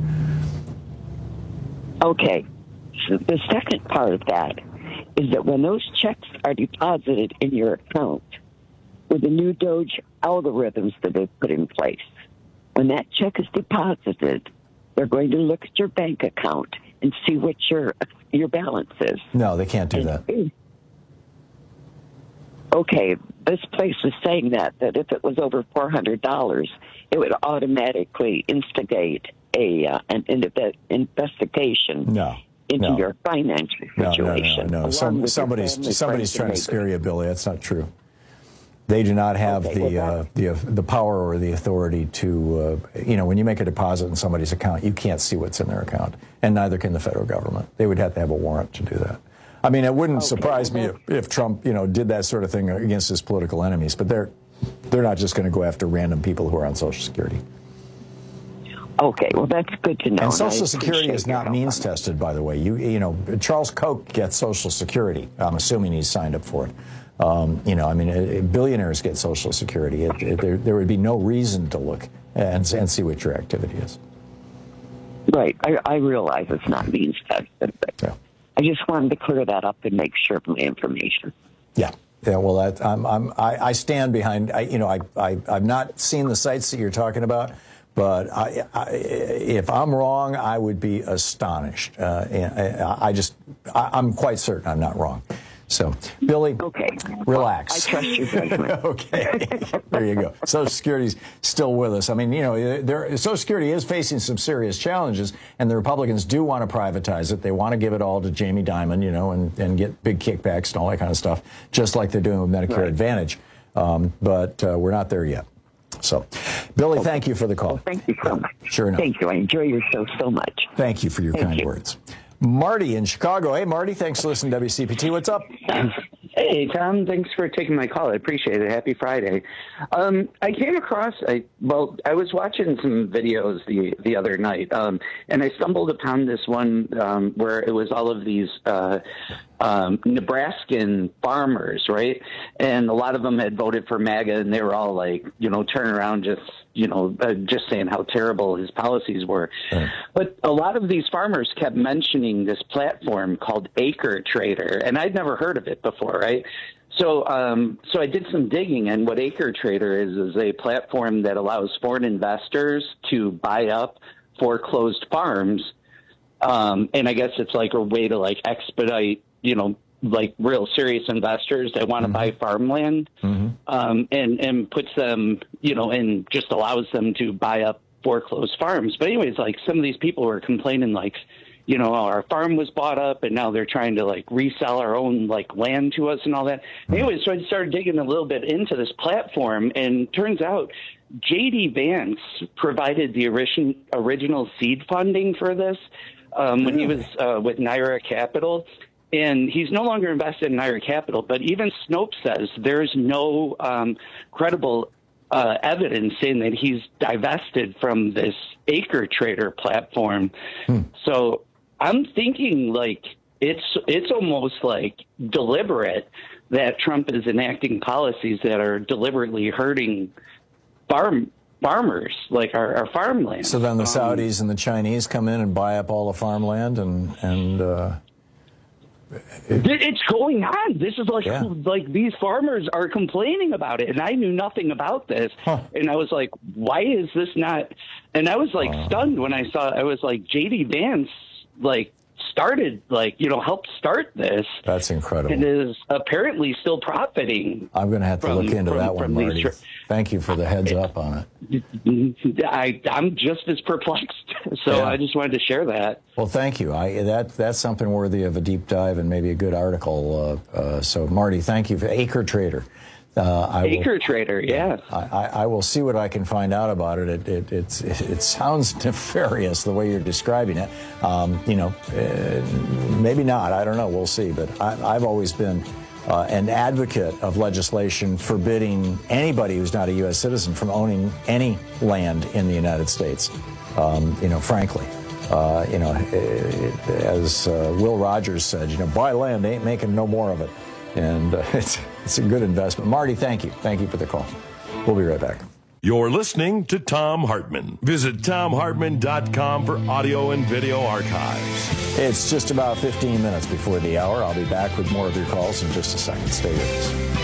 Okay. So the second part of that is that when those checks are deposited in your account with the new Doge algorithms that they've put in place, when that check is deposited, they're going to look at your bank account and see what your your balance is. No, they can't do that. Okay, this place was saying that, that if it was over four hundred dollars, it would automatically instigate a uh, an investigation no, into no. your financial situation. No, no, no, no. Some, somebody's somebody's trying to scare you, Billy. That's not true. They do not have okay, the well, uh, the uh, the power or the authority to, uh, you know, when you make a deposit in somebody's account, you can't see what's in their account, and neither can the federal government. They would have to have a warrant to do that. I mean, it wouldn't okay, surprise well, me if, if Trump, you know, did that sort of thing against his political enemies, but they're they're not just going to go after random people who are on Social Security. Okay, well, that's good to know. And Social Security is not means tested, by the way. You you know, Charles Koch gets Social Security. I'm assuming he's signed up for it. Um, you know, I mean, uh, billionaires get Social Security. It, it, there, there would be no reason to look and, and see what your activity is. Right. I, I realize it's not means tested, but yeah. I just wanted to clear that up and make sure of my information. Yeah. Yeah. Well, that, I'm, I'm, I, I stand behind. I, you know, I, I, I've not seen the sites that you're talking about, but I, I, if I'm wrong, I would be astonished. Uh, and I, I just, I, I'm quite certain I'm not wrong. So, Billy, okay. relax. I trust your judgment. Okay. There you go. Social Security's still with us. I mean, you know, there, Social Security is facing some serious challenges, and the Republicans do want to privatize it. They want to give it all to Jamie Dimon, you know, and, and get big kickbacks and all that kind of stuff, just like they're doing with Medicare right. Advantage. Um, but uh, we're not there yet. So, Billy, okay. thank you for the call. Well, thank you so much. Sure enough. Thank you. I enjoy your show so much. Thank you for your thank kind you. words. Marty in Chicago. Hey, Marty, thanks for listening to W C P T. What's up? Hey, Tom. Thanks for taking my call. I appreciate it. Happy Friday. Um, I came across, I, well, I was watching some videos the, the other night, um, and I stumbled upon this one um, where it was all of these uh, um, Nebraskan farmers, right? And a lot of them had voted for MAGA, and they were all like, you know, turning around just, you know, uh, just saying how terrible his policies were. Right. But a lot of these farmers kept mentioning this platform called Acre Trader, and I'd never heard of it before, right? So um, so I did some digging, and what Acre Trader is is a platform that allows foreign investors to buy up foreclosed farms, um, and I guess it's like a way to like expedite, you know, like real serious investors that want to mm-hmm. buy farmland, mm-hmm. um, and, and puts them, you know, and just allows them to buy up foreclosed farms. But anyways, like some of these people were complaining like, you know, our farm was bought up and now they're trying to like resell our own like land to us and all that. Mm-hmm. Anyways, so I started digging a little bit into this platform, and turns out J D Vance provided the origin, original seed funding for this um, when he was uh, with Naira Capital. And he's no longer invested in Naira Capital, but even Snopes says there's no um, credible uh, evidence saying that he's divested from this Acre Trader platform. Hmm. So I'm thinking like it's it's almost like deliberate that Trump is enacting policies that are deliberately hurting farm farmers, like our, our farmland. So then the um, Saudis and the Chinese come in and buy up all the farmland and and. Uh... It's going on. This is like Yeah. like these farmers are complaining about it, and I knew nothing about this. Huh. And I was like, "Why is this not?" And I was like Uh. stunned when I saw. I was like, J D Vance like started like you know helped start this. That's incredible. And is apparently still profiting. I'm going to have to from- look into from- that one, from these Marty. tr- Thank you for the heads up on it. I, I'm just as perplexed. So Yeah. I just wanted to share that. Well, thank you. I, that that's something worthy of a deep dive and maybe a good article. Uh, uh, so, Marty, thank you for Acre Trader. Uh, I Acre will, Trader, yeah. I, I, I will see what I can find out about it. It it, it's, it sounds nefarious the way you're describing it. Um, you know, uh, maybe not. I don't know. We'll see. But I, I've always been uh, an advocate of legislation forbidding anybody who's not a U S citizen from owning any land in the United States. Um, you know, frankly. Uh, you know, it, it, as uh, Will Rogers said, you know, buy land, they ain't making no more of it. And uh, it's, it's a good investment. Marty, thank you. Thank you for the call. We'll be right back. You're listening to Thom Hartmann. Visit thom hartmann dot com for audio and video archives. It's just about fifteen minutes before the hour. I'll be back with more of your calls in just a second. Stay with us.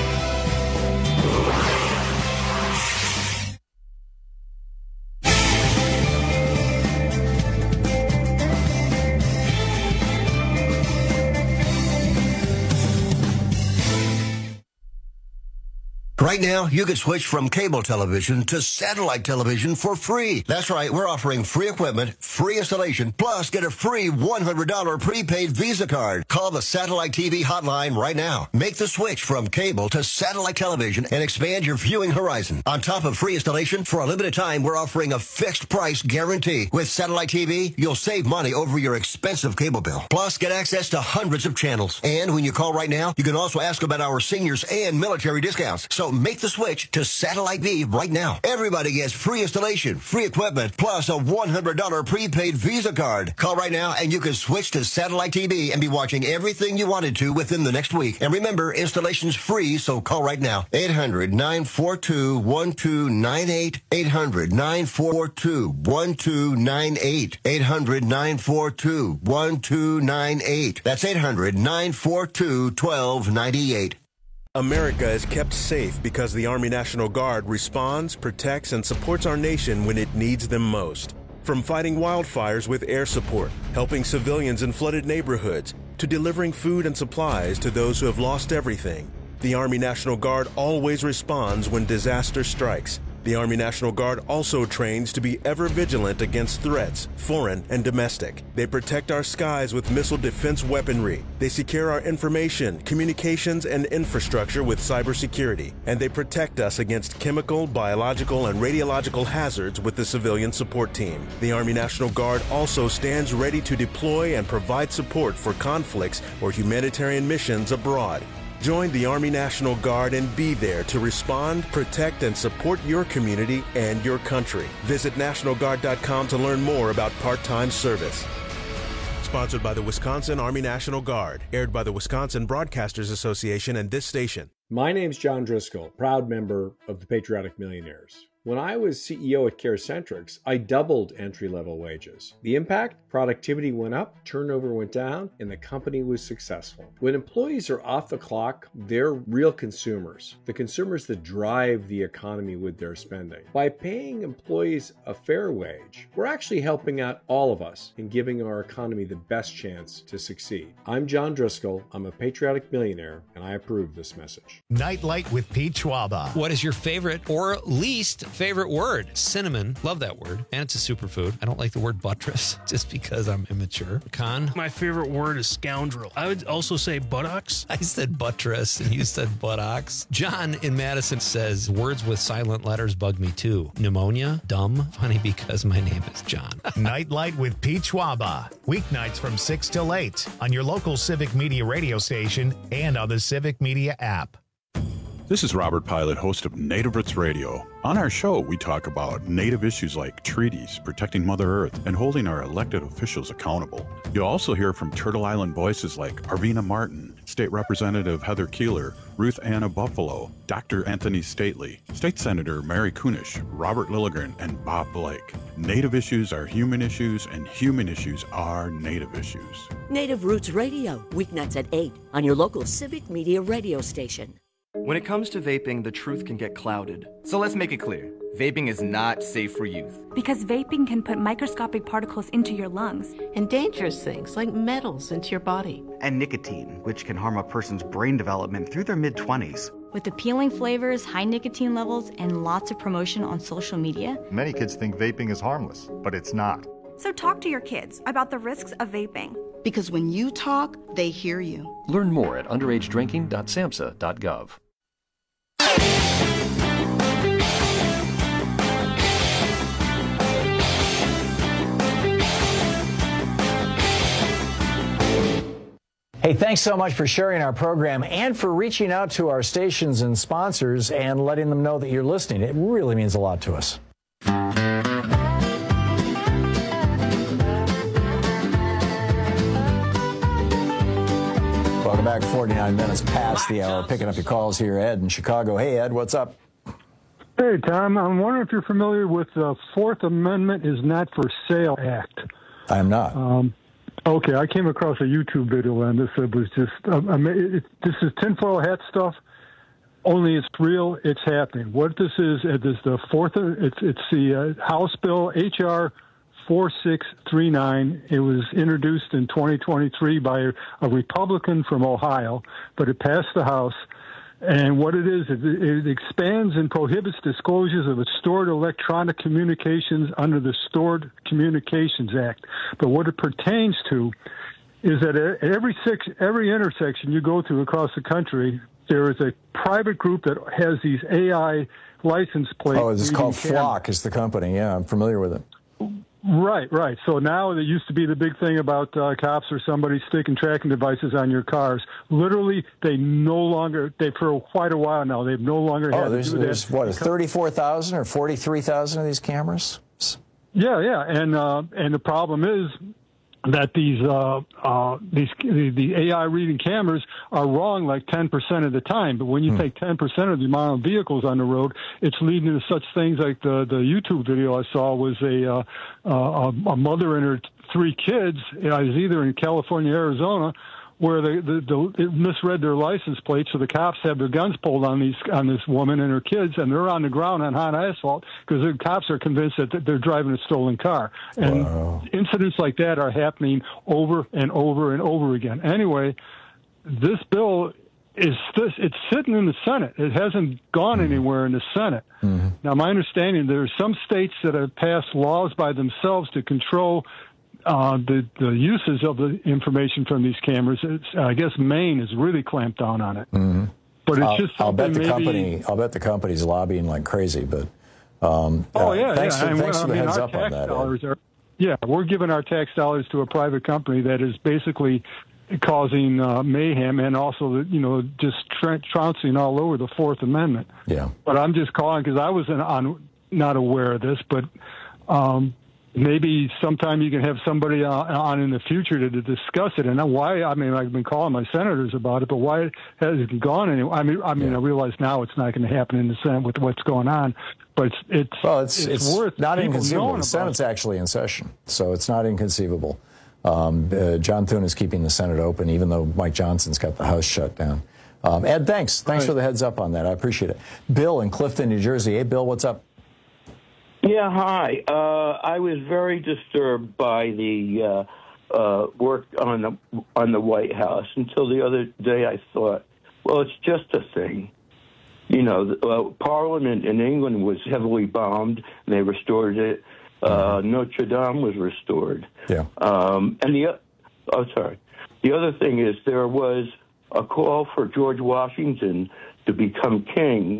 Right now, you can switch from cable television to satellite television for free. That's right, we're offering free equipment, free installation, plus get a free one hundred dollars prepaid Visa card. Call the Satellite T V hotline right now. Make the switch from cable to satellite television and expand your viewing horizon. On top of free installation, for a limited time, we're offering a fixed price guarantee. With Satellite T V, you'll save money over your expensive cable bill. Plus, get access to hundreds of channels. And when you call right now, you can also ask about our seniors and military discounts. So make the switch to Satellite V right now. Everybody gets free installation, free equipment, plus a one hundred dollars prepaid Visa card. Call right now and you can switch to Satellite T V and be watching everything you wanted to within the next week. And remember, installation's free, so call right now. eight hundred, nine four two, one two nine eight. eight hundred, nine four two, one two nine eight. eight hundred, nine four two, one two nine eight. That's eight hundred, nine four two, one two nine eight. America is kept safe because the Army National Guard responds, protects, and supports our nation when it needs them most. From fighting wildfires with air support, helping civilians in flooded neighborhoods, to delivering food and supplies to those who have lost everything, the Army National Guard always responds when disaster strikes. The Army National Guard also trains to be ever vigilant against threats, foreign and domestic. They protect our skies with missile defense weaponry. They secure our information, communications, and infrastructure with cybersecurity. And they protect us against chemical, biological, and radiological hazards with the civilian support team. The Army National Guard also stands ready to deploy and provide support for conflicts or humanitarian missions abroad. Join the Army National Guard and be there to respond, protect, and support your community and your country. Visit National Guard dot com to learn more about part-time service. Sponsored by the Wisconsin Army National Guard. Aired by the Wisconsin Broadcasters Association and this station. My name's John Driscoll, proud member of the Patriotic Millionaires. When I was C E O at CareCentrix, I doubled entry-level wages. The impact? Productivity went up, turnover went down, and the company was successful. When employees are off the clock, they're real consumers, the consumers that drive the economy with their spending. By paying employees a fair wage, we're actually helping out all of us in giving our economy the best chance to succeed. I'm John Driscoll, I'm a patriotic millionaire, and I approve this message. Nightlight with Pete Schwaba. What is your favorite or least favorite word? Cinnamon. Love that word. And it's a superfood. I don't like the word buttress just because I'm immature. Con? My favorite word is scoundrel. I would also say buttocks. I said buttress and you said buttocks. John in Madison says words with silent letters bug me too. Pneumonia? Dumb? Funny because my name is John. Nightlight with Pete Schwaba. Weeknights from six till eight on your local Civic Media radio station and on the Civic Media app. This is Robert Pilot, host of Native Roots Radio. On our show, we talk about Native issues like treaties, protecting Mother Earth, and holding our elected officials accountable. You'll also hear from Turtle Island voices like Arvina Martin, State Representative Heather Keeler, Ruth Anna Buffalo, Doctor Anthony Stately, State Senator Mary Kunish, Robert Lilligren, and Bob Blake. Native issues are human issues, and human issues are Native issues. Native Roots Radio, weeknights at eight on your local Civic Media radio station. When it comes to vaping, the truth can get clouded. So let's make it clear. Vaping is not safe for youth. Because vaping can put microscopic particles into your lungs. And dangerous things like metals into your body. And nicotine, which can harm a person's brain development through their mid-twenties. With appealing flavors, high nicotine levels, and lots of promotion on social media. Many kids think vaping is harmless, but it's not. So talk to your kids about the risks of vaping. Because when you talk, they hear you. Learn more at underage drinking dot samhsa dot gov. Hey, thanks so much for sharing our program and for reaching out to our stations and sponsors and letting them know that you're listening. It really means a lot to us. Welcome back. forty-nine minutes past the hour. Picking up your calls here, Ed in Chicago. Hey, Ed, what's up? Hey, Tom. I'm wondering if you're familiar with the Fourth Amendment is Not for Sale Act. I am not. Um, okay, I came across a YouTube video on this. It was just, um, it, this is tinfoil hat stuff, only it's real, it's happening. What this is, it is the Fourth, it's, it's the uh, House Bill H R four six three nine. It was introduced in twenty twenty-three by a, a Republican from Ohio, but it passed the House. And what it is, it, it expands and prohibits disclosures of stored electronic communications under the Stored Communications Act. But what it pertains to is that at every six, every intersection you go through across the country, there is a private group that has these A I license plates. Oh, it's called Flock is the company. Yeah, I'm familiar with it. Right, right. So now there used to be the big thing about uh, cops or somebody sticking tracking devices on your cars. Literally, they no longer, they for quite a while now, they've no longer oh, had there's, to do there's that. what, thirty-four thousand or forty-three thousand of these cameras? Yeah, yeah. And uh, and the problem is that these uh, uh, these the, the A I reading cameras are wrong like ten percent of the time. But when you hmm. take ten percent of the amount of vehicles on the road, it's leading to such things like the, the YouTube video I saw was a, uh, uh, a mother and her three kids. It was either in California, Arizona, where they the, the, it misread their license plate, so the cops have their guns pulled on these on this woman and her kids, and they're on the ground on hot asphalt because the cops are convinced that they're driving a stolen car. And wow. incidents like that are happening over and over and over again. Anyway, this bill is this, it's sitting in the Senate. It hasn't gone mm-hmm. anywhere in the Senate. Mm-hmm. Now, my understanding, there are some states that have passed laws by themselves to control Uh, the, the uses of the information from these cameras. It's, I guess Maine has really clamped down on it. Mm-hmm. But it's I'll, just I'll bet the maybe, company. I'll bet the company's lobbying like crazy. But um, oh uh, yeah, thanks yeah. for, thanks I for the mean, heads our up on tax that. Dollars are, yeah, we're giving our tax dollars to a private company that is basically causing uh, mayhem and also, you know, just tr- trouncing all over the Fourth Amendment. Yeah. But I'm just calling because I was on, not aware of this, but. Um, Maybe sometime you can have somebody on in the future to, to discuss it. And why? I mean, I've been calling my senators about it, but why has it gone anywhere? I mean, I mean, yeah. I realize now it's not going to happen in the Senate with what's going on, but it's it's well, it's it's, it's worth not inconceivable. The about Senate's it. actually in session, so it's not inconceivable. Um, uh, John Thune is keeping the Senate open, even though Mike Johnson's got the House shut down. Um, Ed, thanks, thanks right. for the heads up on that. I appreciate it. Bill in Clifton, New Jersey. Hey, Bill, what's up? Yeah, hi. Uh, I was very disturbed by the uh, uh, work on the on the White House until the other day. I thought, well, it's just a thing. You know, uh, Parliament in England was heavily bombed, and they restored it. Uh, Notre Dame was restored. Yeah. Um, and the oh, sorry. The other thing is there was a call for George Washington to become king.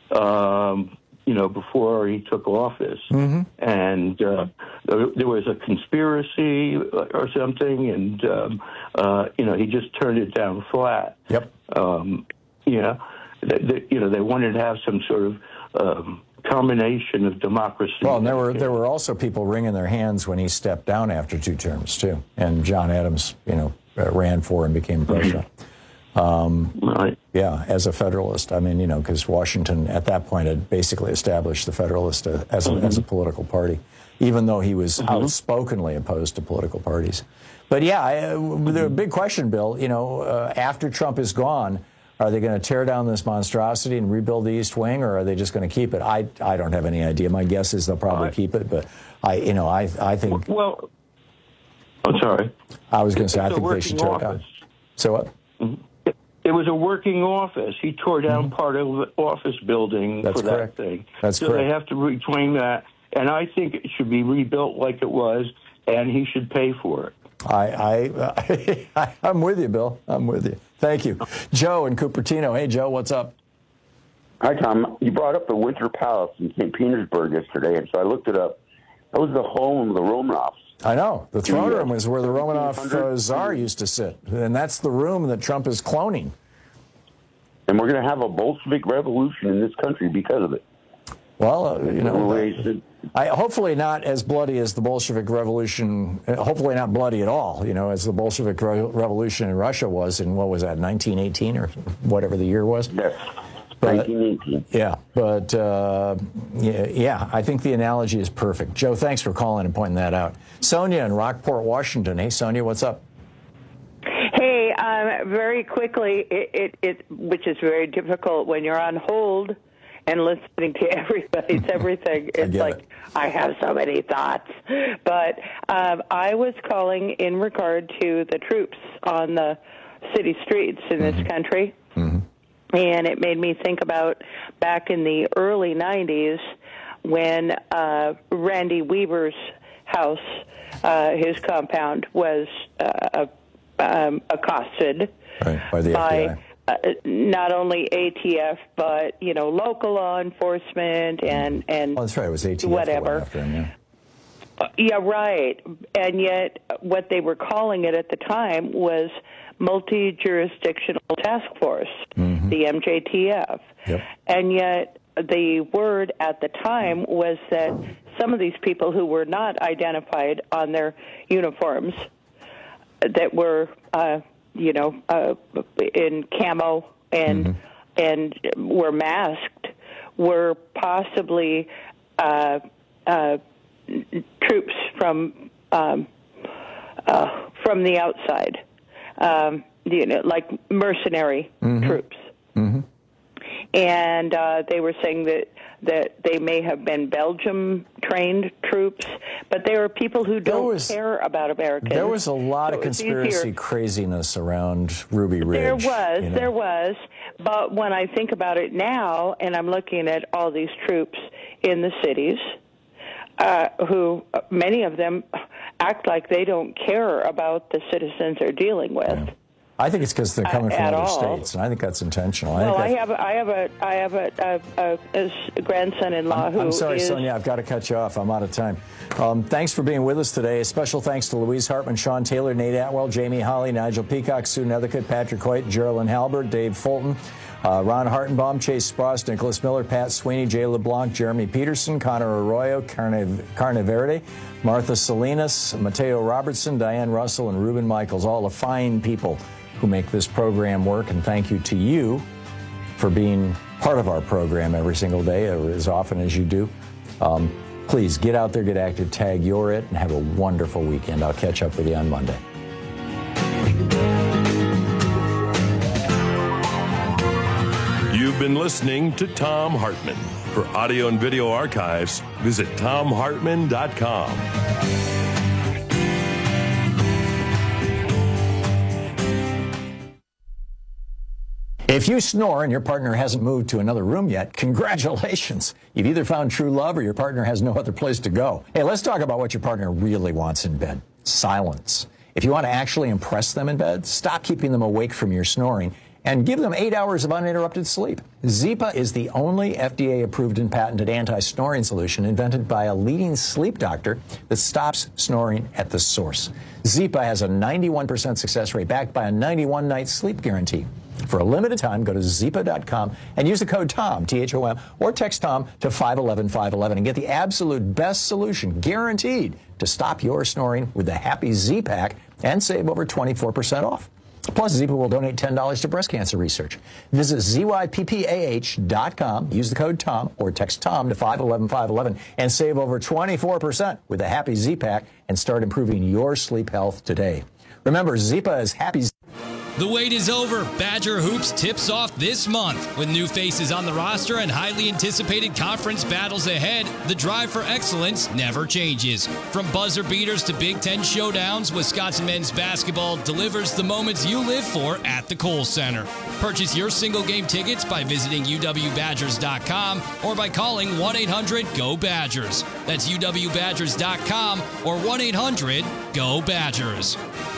Um, you know, before he took office. Mm-hmm. And uh, there was a conspiracy or something, and, um, uh, you know, he just turned it down flat. Yep. Um, yeah. they, they, you know, they wanted to have some sort of um, combination of democracy. Well, and there were there were also people wringing their hands when he stepped down after two terms too, and John Adams, you know, uh, ran for and became president. Um, right. Yeah, as a Federalist. I mean, you know, because Washington at that point had basically established the Federalist uh, as, a, mm-hmm. as a political party, even though he was mm-hmm. outspokenly opposed to political parties. But yeah, I, uh, the big question, Bill, you know, uh, after Trump is gone, are they going to tear down this monstrosity and rebuild the East Wing, or are they just going to keep it? I I don't have any idea. My guess is they'll probably right. keep it, but I, you know, I I think. Well, I'm sorry. I was going to say it's I think they should tear office. it down. So what? Mm-hmm. It was a working office. He tore down mm-hmm. part of the office building That's for correct. that thing. That's so correct. they have to reclaim that, and I think it should be rebuilt like it was, and he should pay for it. I, I, I, I'm with you, Bill. I'm with you. Thank you. Joe in Cupertino. Hey, Joe, what's up? Hi, Tom. You brought up the Winter Palace in Saint Petersburg yesterday, and so I looked it up. That was the home of the Romanovs. I know. The throne room was where the Romanov uh, Tsar used to sit, and that's the room that Trump is cloning. And we're going to have a Bolshevik revolution in this country because of it. Well, uh, you know, I, hopefully not as bloody as the Bolshevik Revolution, hopefully not bloody at all, you know, as the Bolshevik Re- Revolution in Russia was in, what was that, nineteen eighteen or whatever the year was? Yes, but, nineteen eighteen. Yeah, but, uh, yeah, yeah, I think the analogy is perfect. Joe, thanks for calling and pointing that out. Sonia in Rockport, Washington. Hey, Sonia, what's up? Hey, um, very quickly, it, it, it, which is very difficult when you're on hold and listening to everybody's everything. It's like, it. I have so many thoughts. But um, I was calling in regard to the troops on the city streets in mm-hmm. this country. Mm-hmm. And it made me think about back in the early nineties when uh, Randy Weaver's house, uh, his compound, was uh, um, accosted right, by the by F B I. Uh, not only A T F, but, you know, local law enforcement and, and oh, that's right. It was A T F whatever. After him, yeah. Uh, yeah, right. And yet what they were calling it at the time was Multi-Jurisdictional Task Force, mm-hmm. the M J T F. Yep. And yet the word at the time was that some of these people who were not identified on their uniforms that were... Uh, you know, uh, in camo and mm-hmm. and were masked, were possibly uh, uh, troops from um, uh, from the outside, um, you know, like mercenary mm-hmm. troops. Mm-hmm. And uh, they were saying that, that they may have been Belgium-trained troops, but they were people who don't was, care about Americans. There was a lot so of conspiracy easier. craziness around Ruby Ridge. There was, you know? there was. But when I think about it now, and I'm looking at all these troops in the cities, uh, who, many of them act like they don't care about the citizens they're dealing with. Yeah. I think it's because they're coming uh, from other all. states, and I think that's intentional. Well, I, I have, a, I have a, I have a, a, a, a grandson-in-law I'm, who I'm sorry, is... Sonia, I've got to cut you off. I'm out of time. Um, thanks for being with us today. A special thanks to Louise Hartman, Sean Taylor, Nate Atwell, Jamie Holly, Nigel Peacock, Sue Nethercutt, Patrick Hoyt, Geraldine Halbert, Dave Fulton, uh, Ron Hartenbaum, Chase Spross, Nicholas Miller, Pat Sweeney, Jay LeBlanc, Jeremy Peterson, Connor Arroyo, Carne, Carne Verde, Martha Salinas, Mateo Robertson, Diane Russell, and Ruben Michaels, all the fine people who make this program work. And thank you to you for being part of our program every single day, or as often as you do. Um, please get out there, get active, tag You're It, and have a wonderful weekend. I'll catch up with you on Monday. You've been listening to Thom Hartmann. For audio and video archives, visit thom hartmann dot com. If you snore and your partner hasn't moved to another room yet, congratulations. You've either found true love or your partner has no other place to go. Hey, let's talk about what your partner really wants in bed. Silence. If you want to actually impress them in bed, stop keeping them awake from your snoring and give them eight hours of uninterrupted sleep. Zypa is the only F D A-approved and patented anti-snoring solution invented by a leading sleep doctor that stops snoring at the source. Zypa has a ninety-one percent success rate backed by a ninety-one night sleep guarantee. For a limited time, go to Zipa dot com and use the code TOM, T H O M, or text TOM to five one one, five one one and get the absolute best solution, guaranteed, to stop your snoring with the Happy Z-Pack and save over twenty-four percent off. Plus, Zipa will donate ten dollars to breast cancer research. Visit Z Y P P A H dot com, use the code TOM, or text TOM to five one one, five one one and save over twenty-four percent with the Happy Z-Pack and start improving your sleep health today. Remember, Zipa is Happy Z- The wait is over. Badger Hoops tips off this month. With new faces on the roster and highly anticipated conference battles ahead, the drive for excellence never changes. From buzzer beaters to Big Ten showdowns, Wisconsin men's basketball delivers the moments you live for at the Kohl Center. Purchase your single-game tickets by visiting U W Badgers dot com or by calling one eight hundred G O Badgers. That's U W Badgers dot com or one eight hundred G O Badgers.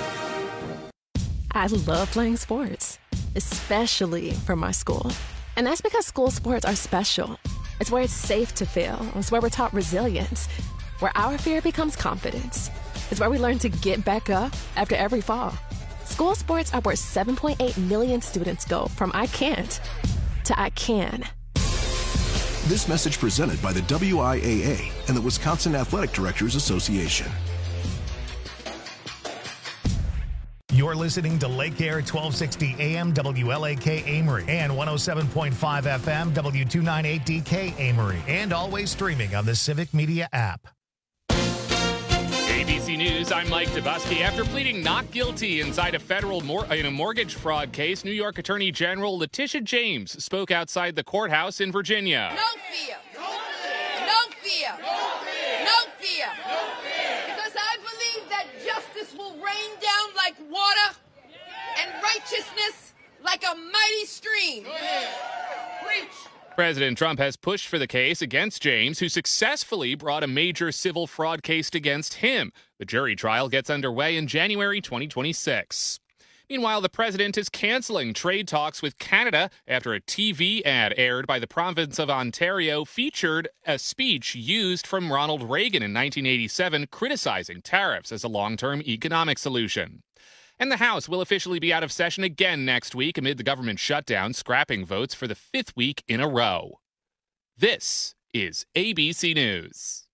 I love playing sports, especially for my school. And that's because school sports are special. It's where it's safe to fail. It's where we're taught resilience, where our fear becomes confidence. It's where we learn to get back up after every fall. School sports are where seven point eight million students go from I can't to I can. This message presented by the W I A A and the Wisconsin Athletic Directors Association. You're listening to Lake Air twelve sixty A M W L A K Amory and one oh seven point five F M W two ninety-eight D K Amory, and always streaming on the Civic Media app. A B C News, I'm Mike Dubusky. After pleading not guilty inside a federal mor- in a mortgage fraud case, New York Attorney General Letitia James spoke outside the courthouse in Virginia. No fear. No fear. No fear. No fear. No fear. No fear. Because I believe that justice will rain down like water and righteousness like a mighty stream. Preach. President Trump has pushed for the case against James, who successfully brought a major civil fraud case against him. The jury trial gets underway in January twenty twenty-six. Meanwhile, the president is canceling trade talks with Canada after a T V ad aired by the province of Ontario featured a speech used from Ronald Reagan in nineteen eighty-seven criticizing tariffs as a long-term economic solution. And the House will officially be out of session again next week amid the government shutdown, scrapping votes for the fifth week in a row. This is A B C News.